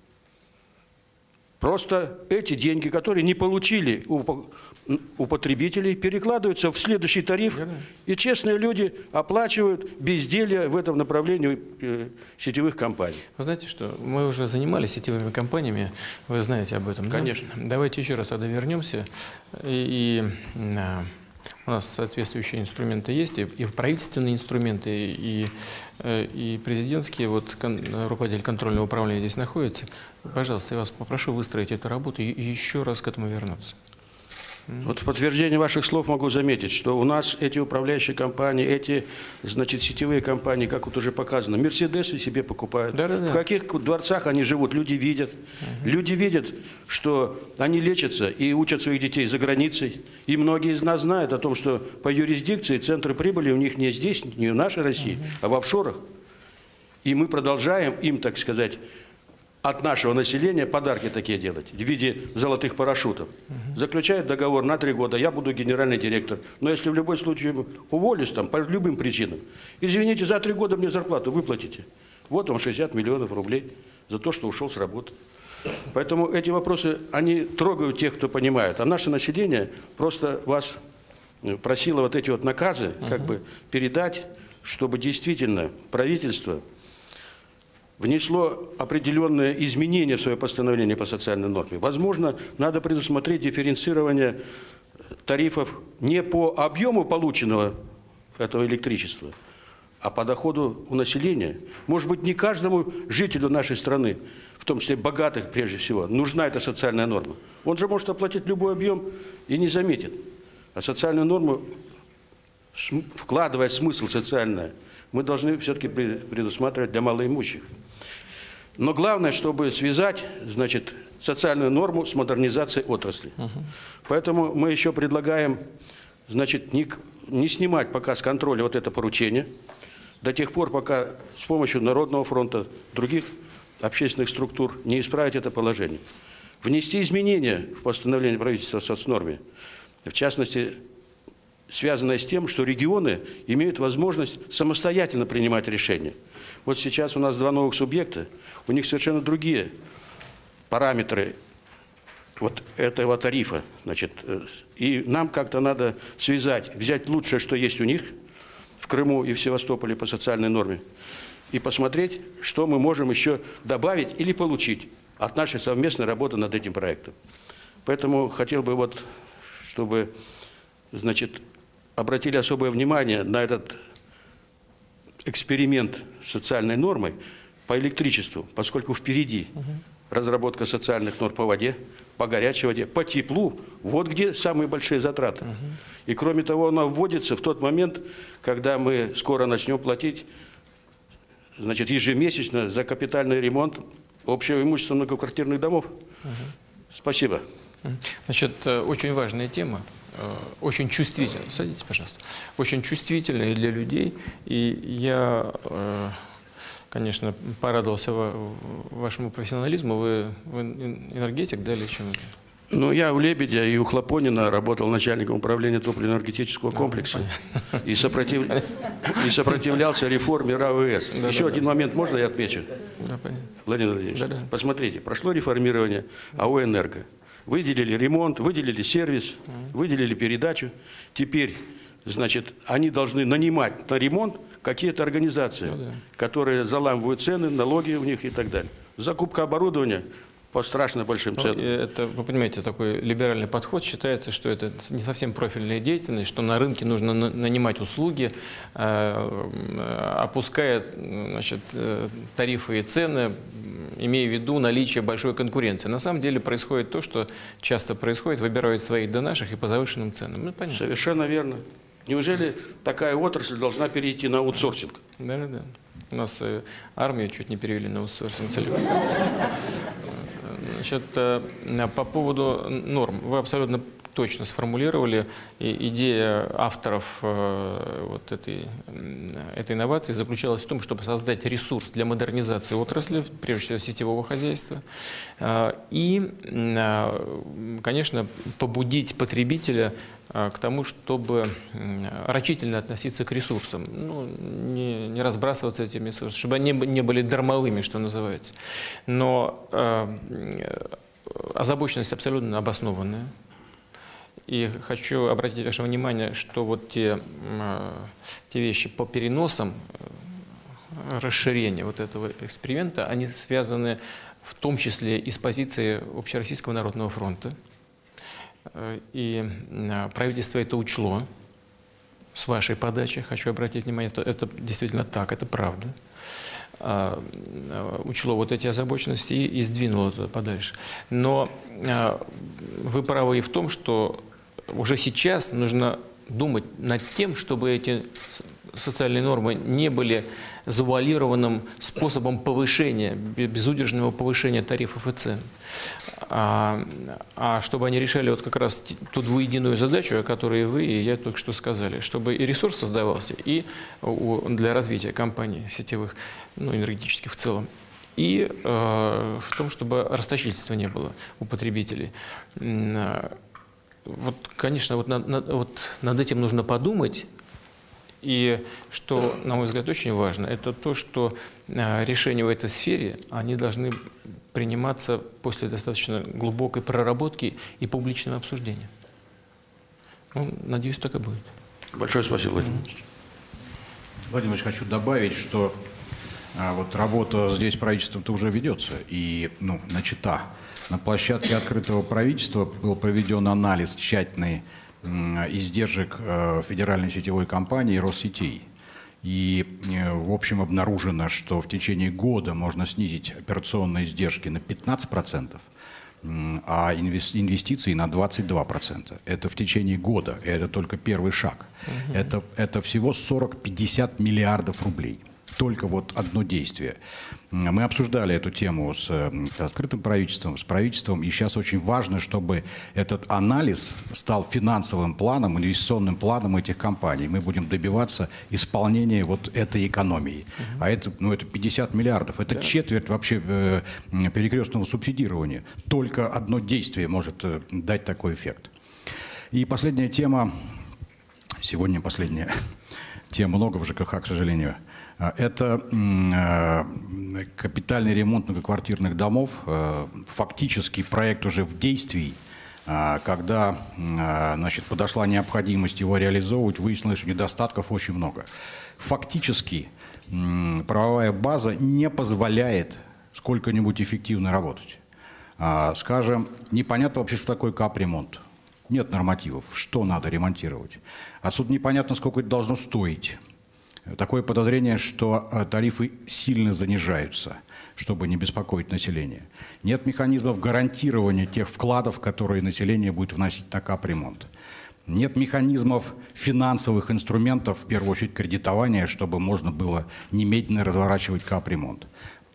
Просто эти деньги, которые не получили у потребителей, перекладываются в следующий тариф, и честные люди оплачивают безделье в этом направлении сетевых компаний. Вы знаете что, мы уже занимались сетевыми компаниями, вы знаете об этом, конечно. Да? Давайте еще раз тогда вернемся. И, и у нас соответствующие инструменты есть, и, и правительственные инструменты, и, и президентские, вот кон, руководитель контрольного управления здесь находится. Пожалуйста, я вас попрошу выстроить эту работу и, и еще раз к этому вернуться. Вот в подтверждение ваших слов могу заметить, что у нас эти управляющие компании, эти, значит, сетевые компании, как вот уже показано, Мерседесы себе покупают. Да, да, да. В каких дворцах они живут, люди видят. Угу. Люди видят, что они лечатся и учат своих детей за границей. И многие из нас знают о том, что по юрисдикции центры прибыли у них не здесь, не в нашей России, угу. а в офшорах. И мы продолжаем им, так сказать, от нашего населения подарки такие делать в виде золотых парашютов. Заключают договор на три года, я буду генеральный директор. Но если в любой случай уволюсь там, по любым причинам, извините, за три года мне зарплату выплатите. Вот вам шестьдесят миллионов рублей за то, что ушел с работы. Поэтому эти вопросы, они трогают тех, кто понимает. А наше население просто вас просило вот эти вот наказы как бы передать, чтобы действительно правительство внесло определенные изменения в свое постановление по социальной норме. Возможно, надо предусмотреть дифференцирование тарифов не по объему полученного этого электричества, а по доходу у населения. Может быть, не каждому жителю нашей страны, в том числе богатых прежде всего, нужна эта социальная норма. Он же может оплатить любой объем и не заметит. А социальную норму, вкладывая смысл социальный, мы должны все-таки предусматривать для малоимущих. Но главное, чтобы связать, значит, социальную норму с модернизацией отрасли. Uh-huh. Поэтому мы еще предлагаем, значит, не, не снимать пока с контроля вот это поручение, до тех пор, пока с помощью Народного фронта, других общественных структур не исправить это положение. Внести изменения в постановление правительства о соцнорме, в частности, связанное с тем, что регионы имеют возможность самостоятельно принимать решения. Вот сейчас у нас два новых субъекта, у них совершенно другие параметры вот этого тарифа. Значит, и нам как-то надо связать, взять лучшее, что есть у них в Крыму и в Севастополе по социальной норме, и посмотреть, что мы можем еще добавить или получить от нашей совместной работы над этим проектом. Поэтому хотел бы, вот, чтобы, значит, обратили особое внимание на этот эксперимент с социальной нормой по электричеству, поскольку впереди угу. разработка социальных норм по воде, по горячей воде, по теплу. Вот где самые большие затраты. Угу. И кроме того, она вводится в тот момент, когда мы скоро начнем платить, значит, ежемесячно за капитальный ремонт общего имущества многоквартирных домов. Угу. Спасибо. Значит, очень важная тема. Очень чувствительно. Садитесь, пожалуйста. Очень чувствительно для людей. И я, конечно, порадовался вашему профессионализму. Вы, вы энергетик, да, или чем? Ну, я у Лебедя и у Хлопонина работал начальником управления топливно-энергетического комплекса. Да, и, сопротив... и сопротивлялся реформе РАОЭС. Да, Еще да, один да. момент можно я отмечу? Да, Владимир Владимирович, да, да. посмотрите, прошло реформирование АО «Энерго». Выделили ремонт, выделили сервис, выделили передачу. Теперь, значит, они должны нанимать на ремонт какие-то организации, ну, да. которые заламывают цены, налоги у них и так далее. Закупка оборудования по страшно большим ценам. Ну, это, вы понимаете, такой либеральный подход. Считается, что это не совсем профильная деятельность, что на рынке нужно на, нанимать услуги, э, опуская, значит, тарифы и цены, имея в виду наличие большой конкуренции. На самом деле происходит то, что часто происходит, выбирают своих до наших и по завышенным ценам. Ну, понятно. Совершенно верно. Неужели такая отрасль должна перейти на аутсорсинг? Да, да, да. У нас э, армию чуть не перевели на аутсорсинг. Значит, по поводу норм. Вы абсолютно точно сформулировали. И идея авторов вот этой, этой инновации заключалась в том, чтобы создать ресурс для модернизации отрасли, прежде всего сетевого хозяйства. И, конечно, побудить потребителя к тому, чтобы рачительно относиться к ресурсам, ну, не, не разбрасываться этими ресурсами, чтобы они не были дармовыми, что называется. Но э, озабоченность абсолютно обоснованная. И хочу обратить ваше внимание, что вот те, э, те вещи по переносам, э, расширения вот этого эксперимента, они связаны в том числе и с позиции Общероссийского народного фронта. И правительство это учло с вашей подачи, хочу обратить внимание, это, это действительно так, это правда. А, учло вот эти озабоченности и, и сдвинуло это подальше. Но а, вы правы и в том, что уже сейчас нужно думать над тем, чтобы эти социальные нормы не были завуалированным способом повышения, безудержного повышения тарифов и цен, а, а чтобы они решали вот как раз ту двуединую задачу, о которой вы и я только что сказали, чтобы и ресурс создавался и у, для развития компаний сетевых, ну, энергетических в целом, и э, в том, чтобы расточительства не было у потребителей. Вот, конечно, вот над, над, вот над этим нужно подумать. И что, на мой взгляд, очень важно, это то, что э, решения в этой сфере, они должны приниматься после достаточно глубокой проработки и публичного обсуждения. Ну, надеюсь, так и будет. Большое спасибо, Владимир. Владимир Ильич, хочу добавить, что а, вот работа здесь правительством-то уже ведется и ну, начата. На площадке открытого правительства был проведен анализ тщательный м, издержек э, федеральной сетевой компании Россетей. И, э, в общем, обнаружено, что в течение года можно снизить операционные издержки на пятнадцать процентов, а инвестиции на двадцать два процента. Это в течение года, и это только первый шаг. Угу. Это, это всего сорок-пятьдесят миллиардов рублей. Только вот одно действие. Мы обсуждали эту тему с, с открытым правительством, с правительством, и сейчас очень важно, чтобы этот анализ стал финансовым планом, инвестиционным планом этих компаний. Мы будем добиваться исполнения вот этой экономии. Угу. А это, ну, это пятьдесят миллиардов, это да. четверть вообще э, перекрестного субсидирования. Только одно действие может э, дать такой эффект. И последняя тема, сегодня последняя тема, много в ЖКХ, к сожалению. Это капитальный ремонт многоквартирных домов. Фактически проект уже в действии. Когда, значит, подошла необходимость его реализовывать, выяснилось, что недостатков очень много. Фактически правовая база не позволяет сколько-нибудь эффективно работать. Скажем, непонятно вообще, что такое капремонт. Нет нормативов, что надо ремонтировать. Отсюда непонятно, сколько это должно стоить. Такое подозрение, что тарифы сильно занижаются, чтобы не беспокоить население. Нет механизмов гарантирования тех вкладов, которые население будет вносить на капремонт. Нет механизмов финансовых инструментов, в первую очередь кредитования, чтобы можно было немедленно разворачивать капремонт.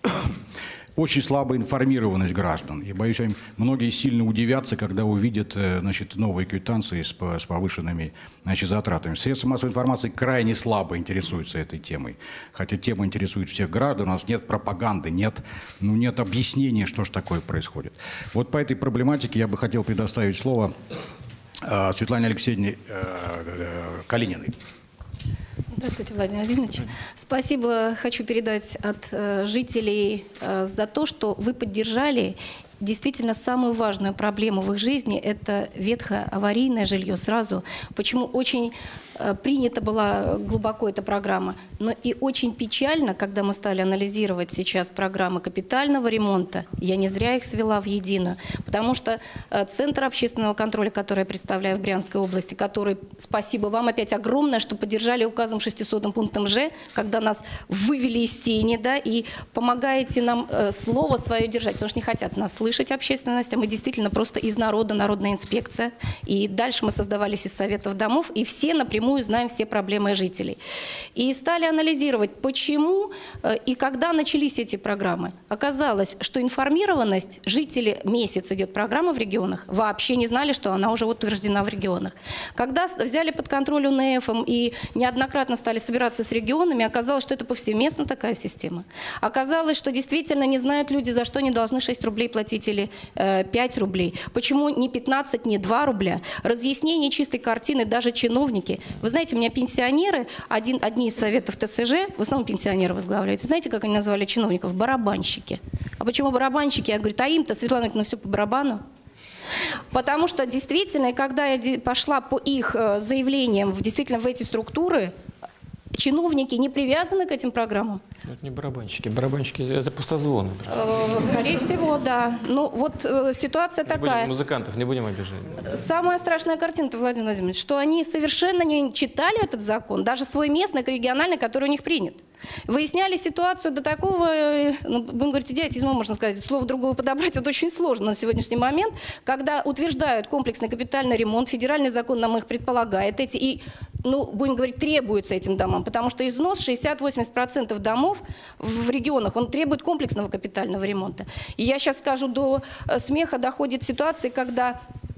Очень слабая информированность граждан. Я боюсь, многие сильно удивятся, когда увидят, значит, новые квитанции с, с повышенными, значит, затратами. Средства массовой информации крайне слабо интересуются этой темой. Хотя тема интересует всех граждан, у нас нет пропаганды, нет, ну, нет объяснения, что же такое происходит. Вот по этой проблематике я бы хотел предоставить слово э, Светлане Алексеевне э, э, Калининой. Здравствуйте, Владимир Владимирович. Спасибо хочу передать от э, жителей э, за то, что вы поддержали действительно самую важную проблему в их жизни – это ветхое аварийное жилье сразу. Почему очень э, принята была глубоко эта программа, но и очень печально, когда мы стали анализировать сейчас программы капитального ремонта, я не зря их свела в единую, потому что э, Центр общественного контроля, который я представляю в Брянской области, который, спасибо вам опять огромное, что поддержали указом шестисотым пунктом Ж, когда нас вывели из тени, да, и помогаете нам э, слово свое держать, потому что не хотят нас слышать. Слышать общественность, а мы действительно просто из народа, народная инспекция. И дальше мы создавались из советов домов, и все напрямую знаем все проблемы жителей. И стали анализировать, почему и когда начались эти программы. Оказалось, что информированность, жители, месяц идет программа в регионах, вообще не знали, что она уже утверждена в регионах. Когда взяли под контроль УНФ и неоднократно стали собираться с регионами, оказалось, что это повсеместно такая система. Оказалось, что действительно не знают люди, за что они должны шесть рублей платить или э, пять рублей. Почему не пятнадцать, не два рубля? Разъяснение чистой картины, даже чиновники. Вы знаете, у меня пенсионеры, один, одни из советов ТСЖ, в основном пенсионеры возглавляют. Знаете, как они назвали чиновников? Барабанщики. А почему барабанщики? Я говорю, а им-то, Светлана Викторовна, все по барабану. Потому что действительно, когда я пошла по их заявлениям действительно в эти структуры, чиновники не привязаны к этим программам. Это не барабанщики. Барабанщики – это пустозвоны. Скорее всего, да. Ну, вот э, ситуация не такая. Будем музыкантов не будем обижать. Самая страшная картина-то, Владимир Владимирович, что они совершенно не читали этот закон, даже свой местный, региональный, который у них принят. Выясняли ситуацию до такого, ну, будем говорить, идиотизма, можно сказать, слово другого подобрать, это очень сложно на сегодняшний момент, когда утверждают комплексный капитальный ремонт, федеральный закон нам их предполагает, эти, и, ну, будем говорить, требуется этим домам, потому что износ шестьдесят-восемьдесят процентов домов в регионах, он требует комплексного капитального ремонта. И я сейчас скажу, до смеха доходит ситуация, когда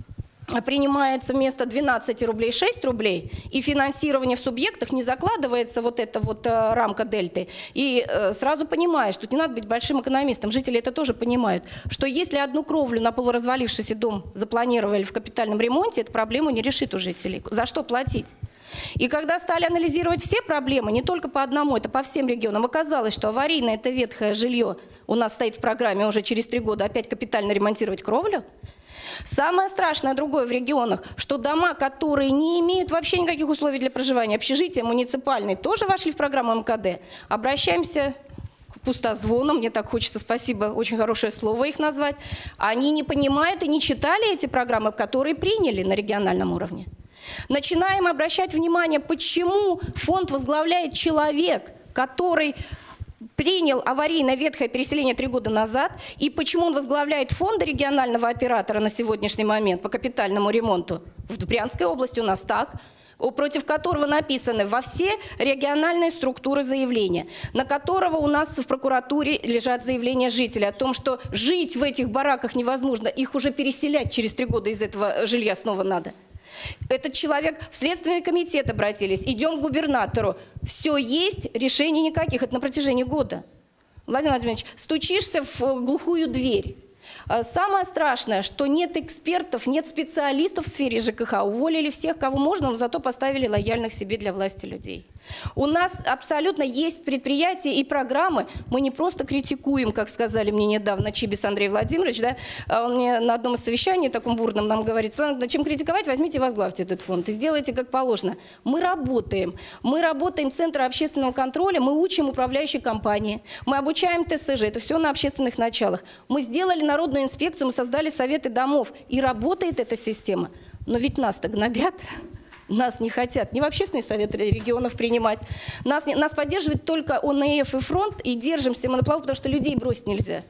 принимается вместо двенадцати рублей шесть рублей, и финансирование в субъектах не закладывается вот эта вот э, рамка дельты. И э, сразу понимаешь, тут не надо быть большим экономистом, жители это тоже понимают, что если одну кровлю на полуразвалившийся дом запланировали в капитальном ремонте, эту проблему не решит у жителей. За что платить? И когда стали анализировать все проблемы, не только по одному, это по всем регионам, оказалось, что аварийное это ветхое жилье у нас стоит в программе уже через три года опять капитально ремонтировать кровлю. Самое страшное другое в регионах, что дома, которые не имеют вообще никаких условий для проживания, общежития муниципальные, тоже вошли в программу эм ка дэ. Обращаемся к пустозвонам, мне так хочется, спасибо, очень хорошее слово их назвать. Они не понимают и не читали эти программы, которые приняли на региональном уровне. Начинаем обращать внимание, почему фонд возглавляет человек, который принял аварийное ветхое переселение три года назад, и почему он возглавляет фонд регионального оператора на сегодняшний момент по капитальному ремонту. В Брянской области у нас так, против которого написаны во все региональные структуры заявления, на которого у нас в прокуратуре лежат заявления жителей о том, что жить в этих бараках невозможно, их уже переселять через три года из этого жилья снова надо. Этот человек в Следственный комитет обратились, идем к губернатору. Все есть, решений никаких, это на протяжении года. Владимир Владимирович, стучишься в глухую дверь. Самое страшное, что нет экспертов, нет специалистов в сфере жэ ка ха. Уволили всех, кого можно, но зато поставили лояльных себе для власти людей. У нас абсолютно есть предприятия и программы. Мы не просто критикуем, как сказали мне недавно Чибис Андрей Владимирович, да? Он мне на одном из совещаний таком бурном нам говорит: Светлана, чем критиковать, возьмите и возглавьте этот фонд и сделайте как положено. Мы работаем. Мы работаем Центром общественного контроля, мы учим управляющие компании, мы обучаем тэ эс жэ, это все на общественных началах. Мы сделали народную инспекцию, мы создали советы домов, и работает эта система. Но ведь нас-то гнобят. Нас не хотят ни в общественный совет регионов принимать. Нас, нас поддерживает только о эн эф и фронт, и держимся мы на плаву, потому что людей бросить нельзя.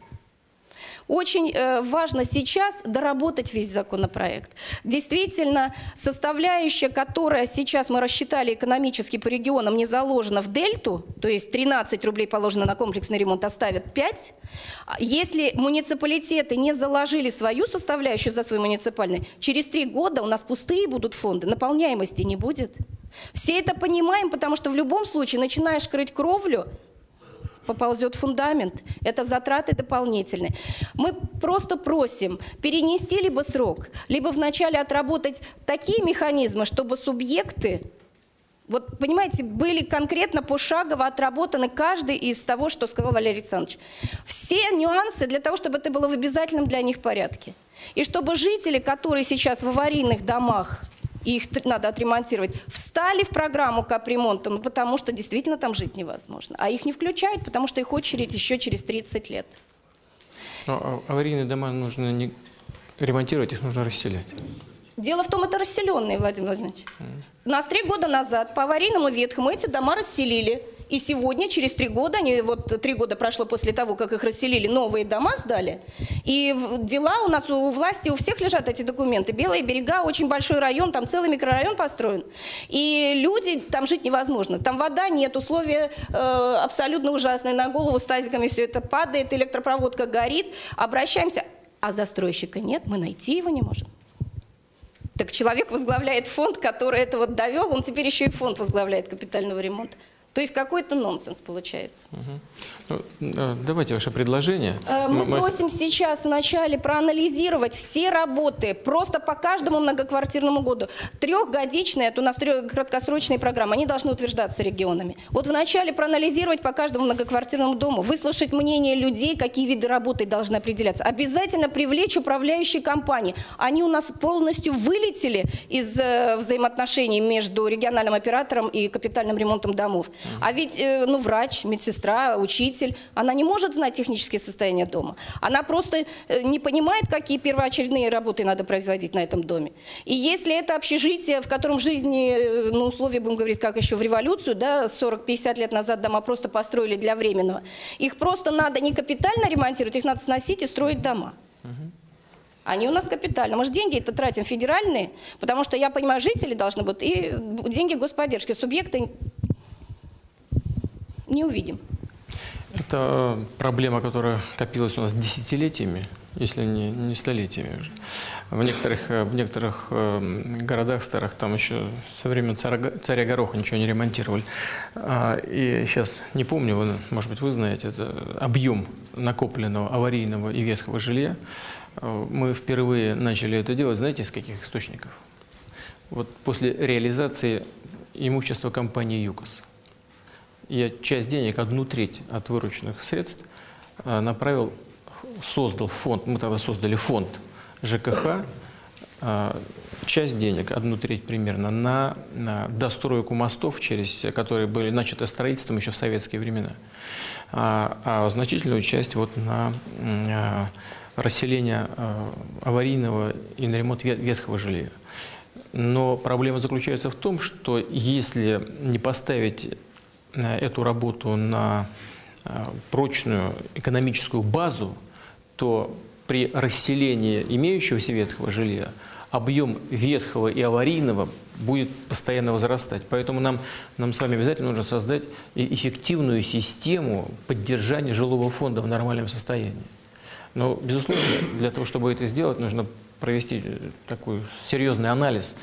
Очень э, важно сейчас доработать весь законопроект. Действительно, составляющая, которая сейчас мы рассчитали экономически по регионам, не заложена в дельту, то есть тринадцать рублей положено на комплексный ремонт, оставят пять. Если муниципалитеты не заложили свою составляющую за свой муниципальный, через три года у нас пустые будут фонды, наполняемости не будет. Все это понимаем, потому что в любом случае начинаешь крыть кровлю, поползет фундамент. Это затраты дополнительные. Мы просто просим перенести либо срок, либо вначале отработать такие механизмы, чтобы субъекты, вот понимаете, были конкретно пошагово отработаны каждый из того, что сказал Валерий Александрович. Все нюансы для того, чтобы это было в обязательном для них порядке. И чтобы жители, которые сейчас в аварийных домах, и их надо отремонтировать, встали в программу капремонта, ну, потому что действительно там жить невозможно. А их не включают, потому что их очередь еще через тридцать лет. Но аварийные дома нужно не ремонтировать, их нужно расселять. Дело в том, это расселенные, Владимир Владимирович. Mm. Нас три года назад по аварийному ветхому эти дома расселили. И сегодня, через три года, они, вот три года прошло после того, как их расселили, новые дома сдали. И дела у нас у власти, у всех лежат эти документы. Белые берега, очень большой район, там целый микрорайон построен. И люди, там жить невозможно. Там вода нет, условия э, абсолютно ужасные. На голову с тазиками все это падает, электропроводка горит. Обращаемся, а застройщика нет, мы найти его не можем. Так человек возглавляет фонд, который это вот довел, он теперь еще и фонд возглавляет капитального ремонта. То есть какой-то нонсенс получается. Угу. Ну, давайте ваше предложение. Мы, Мы просим сейчас вначале проанализировать все работы просто по каждому многоквартирному году. Трехгодичные, это у нас трех, краткосрочные программы, они должны утверждаться регионами. Вот вначале проанализировать по каждому многоквартирному дому, выслушать мнение людей, какие виды работы должны определяться. Обязательно привлечь управляющие компании. Они у нас полностью вылетели из э, взаимоотношений между региональным оператором и капитальным ремонтом домов. А ведь ну, врач, медсестра, учитель, она не может знать техническое состояние дома. Она просто не понимает, какие первоочередные работы надо производить на этом доме. И если это общежитие, в котором жизни, ну, условия, будем говорить, как еще в революцию, да, сорок-пятьдесят лет назад дома просто построили для временного, их просто надо не капитально ремонтировать, их надо сносить и строить дома. Они у нас капитально. Мы же деньги это тратим федеральные, потому что, я понимаю, жители должны быть, и деньги господдержки, субъекты не увидим. Это проблема, которая копилась у нас десятилетиями, если не, не столетиями уже. В некоторых, в некоторых городах старых там еще со времен царя, царя Гороха ничего не ремонтировали. И сейчас, не помню, вы, может быть, вы знаете, это объем накопленного аварийного и ветхого жилья. Мы впервые начали это делать, знаете, из каких источников? Вот после реализации имущества компании ЮКОС. Я часть денег, одну треть от вырученных средств направил, создал фонд, мы тогда создали фонд ЖКХ, часть денег, одну треть примерно, на, на достройку мостов, через которые были начаты строительством еще в советские времена, а, а значительную часть вот на а, расселение а, аварийного и на ремонт ветхого жилья. Но проблема заключается в том, что если не поставить эту работу на прочную экономическую базу, то при расселении имеющегося ветхого жилья объем ветхого и аварийного будет постоянно возрастать. Поэтому нам, нам с вами обязательно нужно создать эффективную систему поддержания жилого фонда в нормальном состоянии. Но, безусловно, для того, чтобы это сделать, нужно провести такой серьезный анализ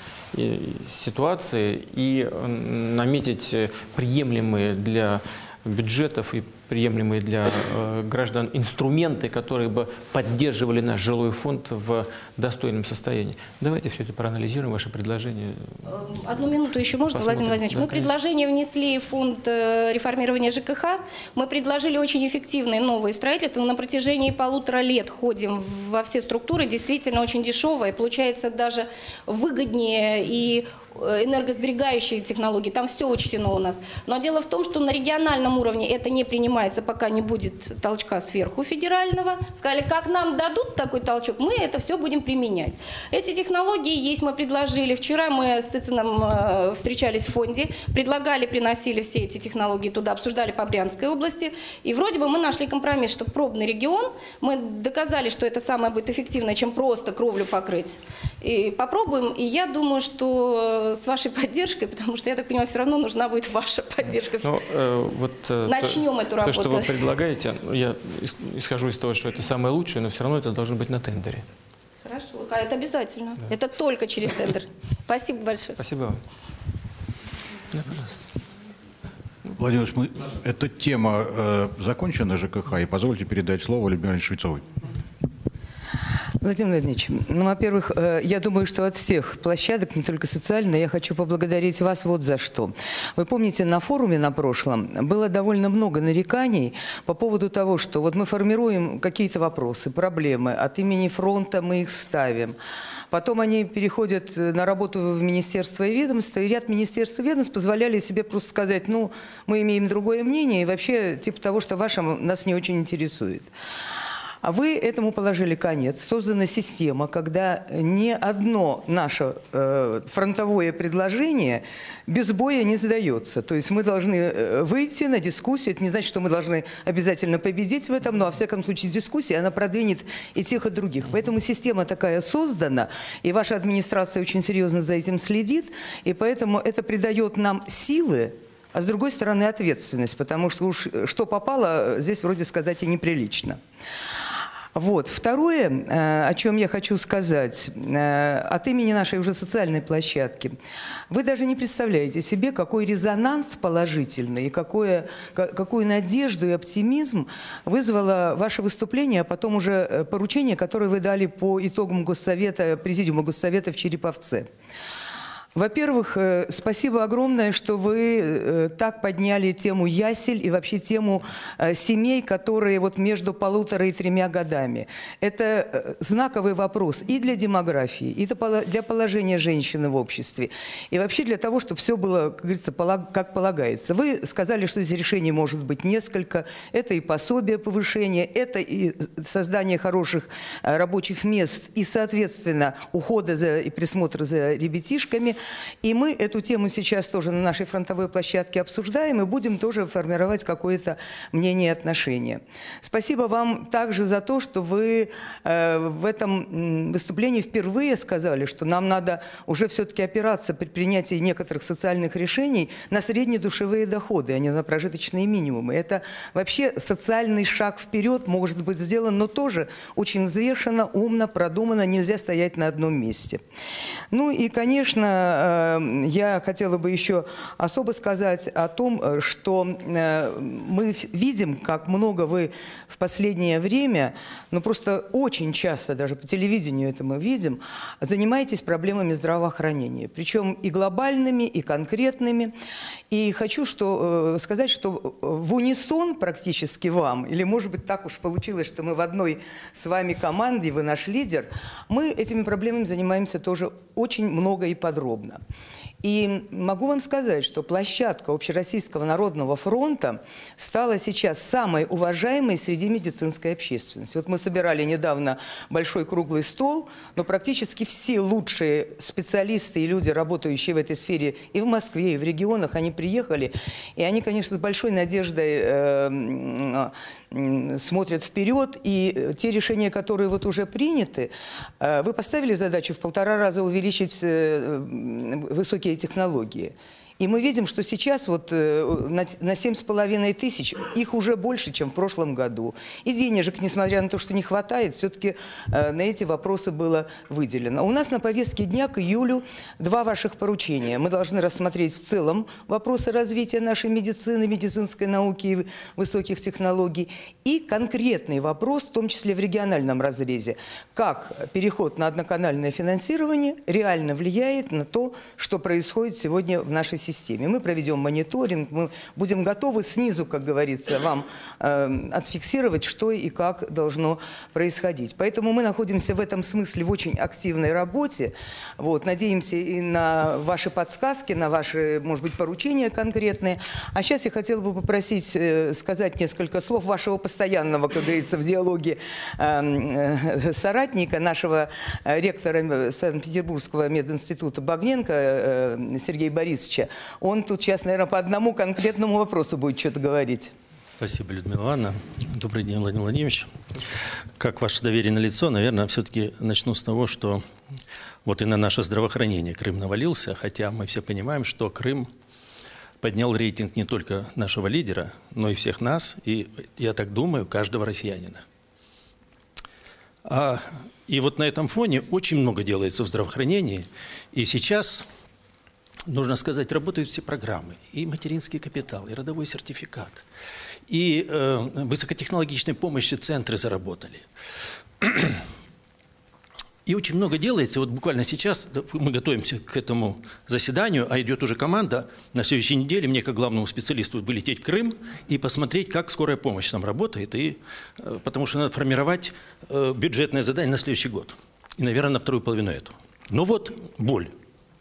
ситуации и наметить приемлемые для бюджетов и приемлемые для э, граждан инструменты, которые бы поддерживали наш жилой фонд в достойном состоянии. Давайте все это проанализируем, ваше предложение. Одну минуту еще можно, Посмотрим. Владимир Владимирович? Да, мы конечно. предложение внесли в фонд э, реформирования ЖКХ. Мы предложили очень эффективные новые строительства. Мы на протяжении полутора лет ходим во все структуры, действительно очень дешевые, получается даже выгоднее и энергосберегающие технологии, там все учтено у нас. Но дело в том, что на региональном уровне это не принимается, пока не будет толчка сверху федерального. Сказали, как нам дадут такой толчок, мы это все будем применять. Эти технологии есть, мы предложили. Вчера мы с Цицыном встречались в фонде, предлагали, приносили все эти технологии туда, обсуждали по Брянской области. И вроде бы мы нашли компромисс, что пробный регион, мы доказали, что это самое будет эффективно, чем просто кровлю покрыть. И попробуем, и я думаю, что с вашей поддержкой, потому что, я так понимаю, все равно нужна будет ваша поддержка. Но, э, вот, э, Начнем то, эту работу. То, что вы предлагаете, я исхожу из того, что это самое лучшее, но все равно это должно быть на тендере. Хорошо, а это обязательно. Да. Это только через тендер. Спасибо большое. Спасибо вам. Да, пожалуйста. Владимир Ильич, мы, эта тема э, закончена ЖКХ, и позвольте передать слово Людмиле Швецовой. Владимир Владимирович, ну, во-первых, я думаю, что от всех площадок, не только социальной, я хочу поблагодарить вас вот за что. Вы помните, на форуме на прошлом было довольно много нареканий по поводу того, что вот мы формируем какие-то вопросы, проблемы, от имени фронта мы их ставим. Потом они переходят на работу в министерство и ведомство, и ряд министерств и ведомств позволяли себе просто сказать, ну, мы имеем другое мнение, и вообще типа того, что ваше нас не очень интересует. А вы этому положили конец. Создана система, когда ни одно наше э, фронтовое предложение без боя не сдается. То есть мы должны выйти на дискуссию. Это не значит, что мы должны обязательно победить в этом, но, во всяком случае, дискуссия, она продвинет и тех, и других. Поэтому система такая создана, и ваша администрация очень серьезно за этим следит, и поэтому это придает нам силы, а с другой стороны ответственность, потому что уж что попало, здесь вроде сказать и неприлично. Вот. Второе, о чем я хочу сказать, от имени нашей уже социальной площадки. Вы даже не представляете себе, какой резонанс положительный, и какое, какую надежду и оптимизм вызвало ваше выступление, а потом уже поручение, которое вы дали по итогам Госсовета, Президиума Госсовета в Череповце. Во-первых, спасибо огромное, что вы так подняли тему ясель и вообще тему семей, которые вот между полутора и тремя годами. Это знаковый вопрос и для демографии, и для положения женщины в обществе, и вообще для того, чтобы все было, как говорится, как полагается. Вы сказали, что здесь решений может быть несколько. Это и пособие повышения, это и создание хороших рабочих мест, и, соответственно, ухода за, и присмотра за ребятишками. И мы эту тему сейчас тоже на нашей фронтовой площадке обсуждаем и будем тоже формировать какое-то мнение и отношение. Спасибо вам также за то, что вы э, в этом выступлении впервые сказали, что нам надо уже все-таки опираться при принятии некоторых социальных решений на среднедушевые доходы, а не на прожиточные минимумы. Это вообще социальный шаг вперед может быть сделан, но тоже очень взвешенно, умно, продуманно, нельзя стоять на одном месте. Ну и, конечно, э, я хотела бы еще особо сказать о том, что э, мы видим, как много вы в последнее время, ну просто очень часто, даже по телевидению это мы видим, занимаетесь проблемами здравоохранения. Причем и глобальными, и конкретными. И хочу что, э, сказать, что в унисон практически вам, или может быть так уж получилось, что мы в одной с вами команде, вы наш лидер, мы этими проблемами занимаемся тоже очень много и подробно. И могу вам сказать, что площадка Общероссийского народного фронта стала сейчас самой уважаемой среди медицинской общественности. Вот мы собирали недавно большой круглый стол, но практически все лучшие специалисты и люди, работающие в этой сфере и в Москве, и в регионах, они приехали. И они, конечно, с большой надеждой э, смотрят вперед. И те решения, которые вот уже приняты, э, вы поставили задачу в полтора раза увеличить э, высокие технологии. И мы видим, что сейчас вот э, на семь с половиной тысяч их уже больше, чем в прошлом году. И денежек, несмотря на то, что не хватает, все-таки э, на эти вопросы было выделено. У нас на повестке дня к июлю два ваших поручения. Мы должны рассмотреть в целом вопросы развития нашей медицины, медицинской науки и высоких технологий. И конкретный вопрос, в том числе в региональном разрезе. Как переход на одноканальное финансирование реально влияет на то, что происходит сегодня в нашей системе. Системе. Мы проведем мониторинг, мы будем готовы снизу, как говорится, вам э, отфиксировать, что и как должно происходить. Поэтому мы находимся в этом смысле в очень активной работе. Вот, надеемся и на ваши подсказки, на ваши, может быть, поручения конкретные. А сейчас я хотела бы попросить э, сказать несколько слов вашего постоянного, как говорится, в диалоге э, э, соратника, нашего э, ректора Санкт-Петербургского мединститута Багненко э, Сергея Борисовича. Он тут сейчас, наверное, по одному конкретному вопросу будет что-то говорить. Спасибо, Людмила Ивановна. Добрый день, Владимир Владимирович. Как ваше доверие налицо, наверное, все-таки начну с того, что вот и на наше здравоохранение Крым навалился, хотя мы все понимаем, что Крым поднял рейтинг не только нашего лидера, но и всех нас, и, я так думаю, каждого россиянина. А, и вот на этом фоне очень много делается в здравоохранении, и сейчас... Нужно сказать, работают все программы, и материнский капитал, и родовой сертификат, и э, высокотехнологичной помощи центры заработали. И очень много делается. Вот буквально сейчас мы готовимся к этому заседанию, а идет уже команда. На следующей неделе мне, как главному специалисту, вылететь в Крым и посмотреть, как скорая помощь там работает, и, э, потому что надо формировать э, бюджетное задание на следующий год. И, наверное, на вторую половину этого. Но вот боль.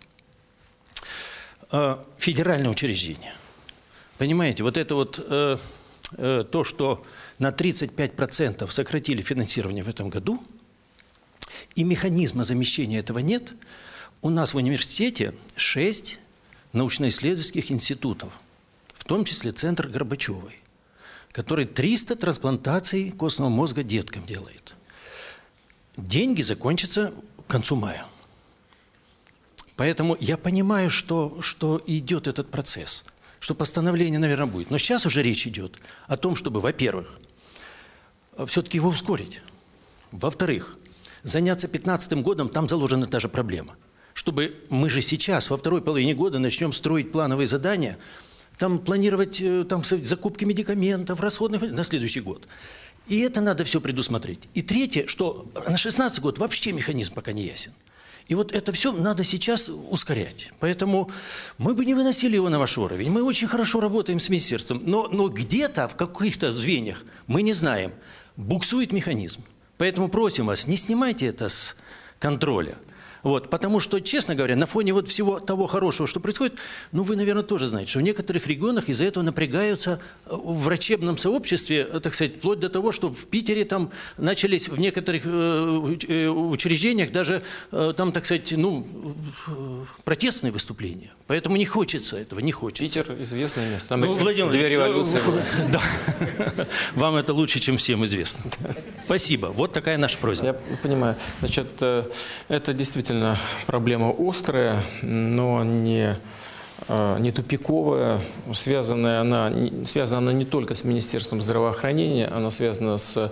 Федеральное учреждение. Понимаете, вот это вот э, э, то, что на тридцать пять процентов сократили финансирование в этом году, и механизма замещения этого нет. У нас в университете шесть научно-исследовательских институтов, в том числе Центр Горбачевой, который триста трансплантаций костного мозга деткам делает. Деньги закончатся к концу мая. Поэтому я понимаю, что, что идет этот процесс, что постановление, наверное, будет. Но сейчас уже речь идет о том, чтобы, во-первых, все-таки его ускорить. Во-вторых, заняться пятнадцатым годом, там заложена та же проблема. Чтобы мы же сейчас, во второй половине года, начнем строить плановые задания, там планировать там, закупки медикаментов, расходных на следующий год. И это надо все предусмотреть. И третье, что на шестнадцатый год вообще механизм пока не ясен. И вот это все надо сейчас ускорять. Поэтому мы бы не выносили его на ваш уровень. Мы очень хорошо работаем с министерством. Но, но где-то, в каких-то звеньях, мы не знаем, буксует механизм. Поэтому просим вас, не снимайте это с контроля. Вот, потому что, честно говоря, на фоне вот всего того хорошего, что происходит, ну, вы, наверное, тоже знаете, что в некоторых регионах из-за этого напрягаются в врачебном сообществе, так сказать, вплоть до того, что в Питере там начались в некоторых э, учреждениях даже, э, там, так сказать, ну, протестные выступления. Поэтому не хочется этого, не хочется. Питер – известное место. Там ну, Владимир две революции. Да. Вам это лучше, чем всем известно. Спасибо. Вот такая наша просьба. Я понимаю. Значит, это действительно проблема острая, но не, не тупиковая. Связанная она, связана она не только с Министерством здравоохранения, она связана с,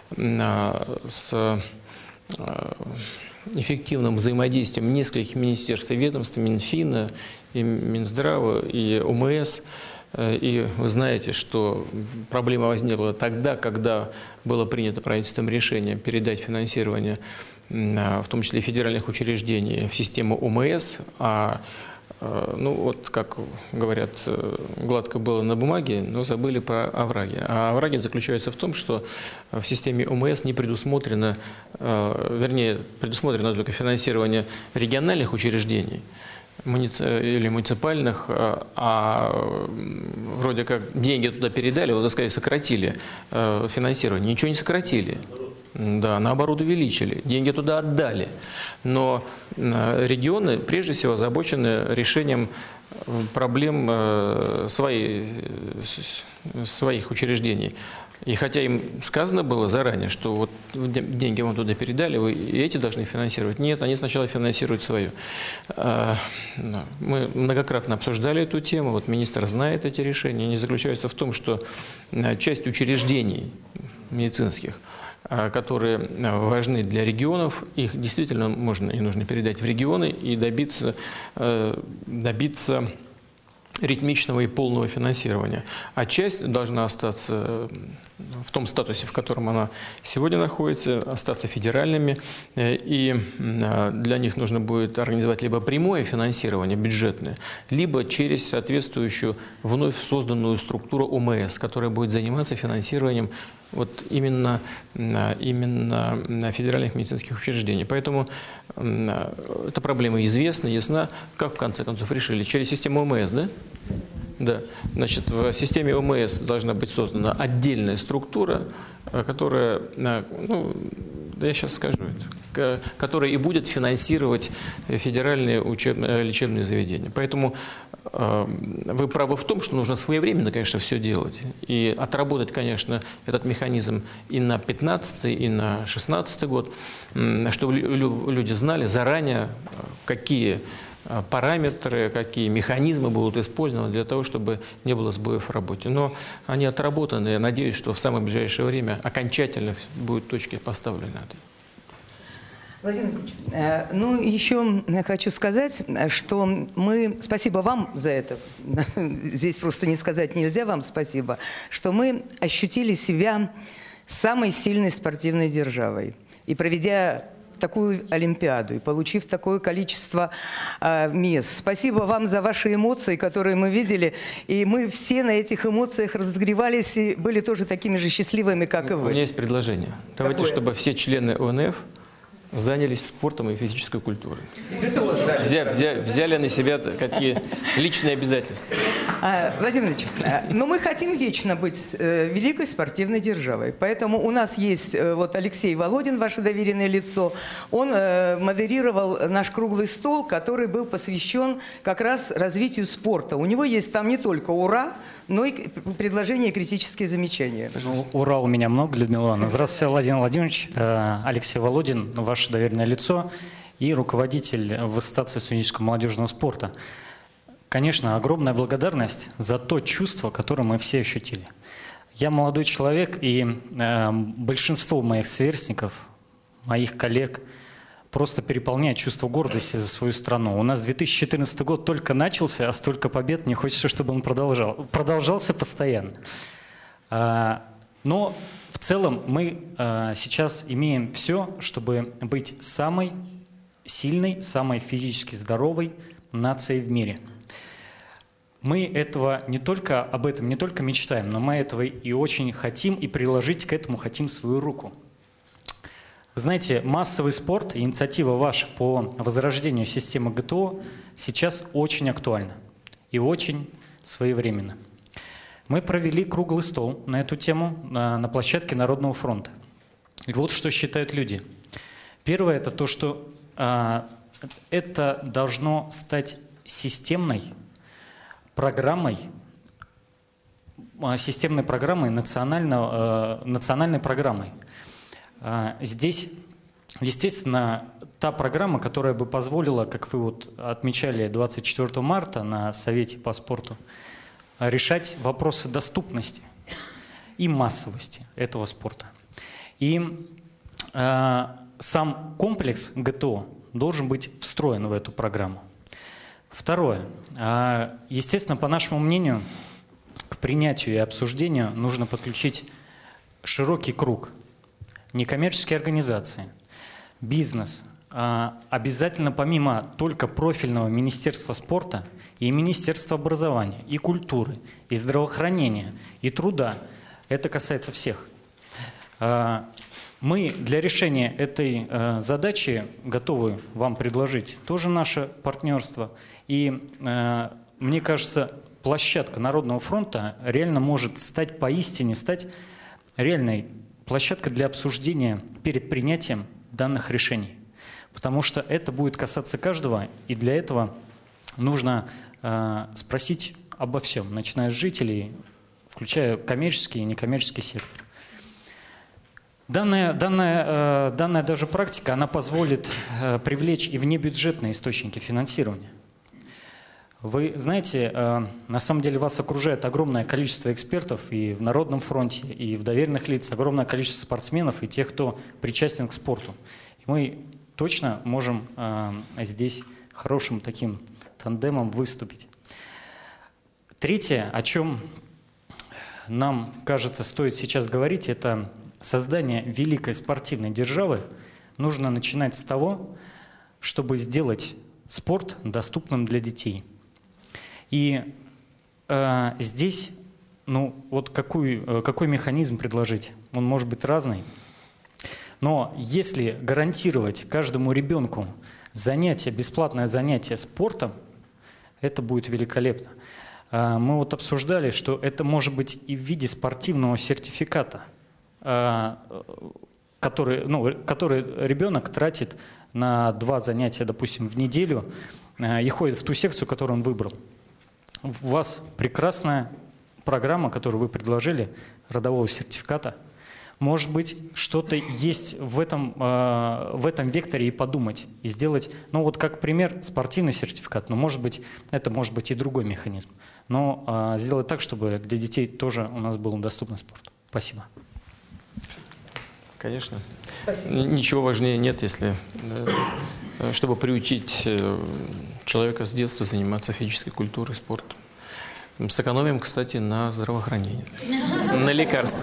с эффективным взаимодействием нескольких министерств и ведомств, Минфина, и Минздрава, и ОМС. И вы знаете, что проблема возникла тогда, когда было принято правительством решение передать финансирование, в том числе федеральных учреждений, в систему ОМС, а, ну вот, как говорят, гладко было на бумаге, но забыли про овраги. А овраги заключаются в том, что в системе ОМС не предусмотрено, вернее, предусмотрено только финансирование региональных учреждений, или муниципальных, а вроде как деньги туда передали, вот, так сказать, сократили финансирование. Ничего не сократили. Да, наоборот, увеличили. Деньги туда отдали. Но регионы, прежде всего, озабочены решением проблем своей, своих учреждений. И хотя им сказано было заранее, что вот деньги вам туда передали, вы и эти должны финансировать. Нет, они сначала финансируют свою. Мы многократно обсуждали эту тему, вот министр знает эти решения. Они заключаются в том, что часть учреждений медицинских, которые важны для регионов, их действительно можно и нужно передать в регионы и добиться, добиться ритмичного и полного финансирования. А часть должна остаться в том статусе, в котором она сегодня находится, остаться федеральными, и для них нужно будет организовать либо прямое финансирование бюджетное, либо через соответствующую вновь созданную структуру ОМС, которая будет заниматься финансированием вот именно, именно федеральных медицинских учреждений. Поэтому эта проблема известна, ясна. Как в конце концов решили? Через систему ОМС, да? Да. Значит, в системе ОМС должна быть создана отдельная структура, которая, ну, да я сейчас скажу это, которая и будет финансировать федеральные учебные, лечебные заведения. Поэтому э, вы правы в том, что нужно своевременно, конечно, все делать. И отработать, конечно, этот механизм и на пятнадцатый, и на шестнадцатый год, чтобы люди знали заранее, какие параметры, какие механизмы будут использованы для того, чтобы не было сбоев в работе. Но они отработаны. Я надеюсь, что в самое ближайшее время окончательно будут точки поставлены. Владимир Ильич, ну еще хочу сказать, что мы, спасибо вам за это, здесь просто не сказать нельзя вам спасибо, что мы ощутили себя самой сильной спортивной державой. И проведя такую Олимпиаду и получив такое количество э, мест. Спасибо вам за ваши эмоции, которые мы видели. И мы все на этих эмоциях разогревались и были тоже такими же счастливыми, как и вы. У меня есть предложение. Давайте, Какое? чтобы все члены ОНФ занялись спортом и физической культурой. Взя, взя, взяли на себя какие личные обязательства. А, Владимир Ильич, но мы хотим вечно быть э, великой спортивной державой. Поэтому у нас есть э, вот Алексей Володин, ваше доверенное лицо. Он э, модерировал наш круглый стол, который был посвящен как раз развитию спорта. У него есть там не только «Ура!», но и предложения и критические замечания. Ну, ура у меня много, Людмила Ивановна. Здравствуйте, Владимир Владимирович. Алексей Володин, ваше доверенное лицо и руководитель в Ассоциации студенческого молодежного спорта. Конечно, огромная благодарность за то чувство, которое мы все ощутили. Я молодой человек, и э, большинство моих сверстников, моих коллег, просто переполняет чувство гордости за свою страну. У нас две тысячи четырнадцатый год только начался, а столько побед, мне хочется, чтобы он продолжал, продолжался постоянно. Но в целом мы сейчас имеем все, чтобы быть самой сильной, самой физически здоровой нацией в мире. Мы этого не только, об этом не только мечтаем, но мы этого и очень хотим, и приложить к этому хотим свою руку. Вы знаете, массовый спорт, инициатива ваша по возрождению системы ГТО сейчас очень актуальна и очень своевременно. Мы провели круглый стол на эту тему на, на площадке Народного фронта. И вот что считают люди. Первое – это то, что а, это должно стать системной программой, а, системной программой, национального, а, национальной программой. А, здесь, естественно, та программа, которая бы позволила, как вы вот отмечали двадцать четвёртого марта на Совете по спорту, решать вопросы доступности и массовости этого спорта. И э, сам комплекс ГТО должен быть встроен в эту программу. Второе. Э, естественно, по нашему мнению, к принятию и обсуждению нужно подключить широкий круг. Некоммерческие организации, бизнес. Э, обязательно помимо только профильного Министерства спорта и Министерства образования, и культуры, и здравоохранения, и труда. Это касается всех. Мы для решения этой задачи готовы вам предложить тоже наше партнерство. И мне кажется, площадка Народного фронта реально может стать поистине, стать реальной площадкой для обсуждения перед принятием данных решений. Потому что это будет касаться каждого, и для этого нужно э, спросить обо всем, начиная с жителей, включая коммерческий и некоммерческий сектор. Данная, данная, э, данная даже практика, она позволит э, привлечь и внебюджетные источники финансирования. Вы знаете, э, на самом деле вас окружает огромное количество экспертов и в Народном фронте, и в доверенных лицах, огромное количество спортсменов и тех, кто причастен к спорту. И мы точно можем э, здесь хорошим таким тандемом выступить. Третье, о чем нам, кажется, стоит сейчас говорить, это создание великой спортивной державы. Нужно начинать с того, чтобы сделать спорт доступным для детей. И э, здесь, ну, вот какой, какой механизм предложить? Он может быть разный. Но если гарантировать каждому ребенку занятие, бесплатное занятие спортом, это будет великолепно. Мы вот обсуждали, что это может быть и в виде спортивного сертификата, который, ну, который ребенок тратит на два занятия, допустим, в неделю и ходит в ту секцию, которую он выбрал. У вас прекрасная программа, которую вы предложили, родового сертификата. Может быть, что-то есть в этом, э, в этом векторе и подумать, и сделать, ну вот как пример, спортивный сертификат, но может быть, это может быть и другой механизм. Но э, сделать так, чтобы для детей тоже у нас был доступный спорт. Спасибо. Конечно. Спасибо. Ничего важнее нет, если, чтобы приучить человека с детства заниматься физической культурой, спортом. Сэкономим, кстати, на здравоохранении, на лекарствах.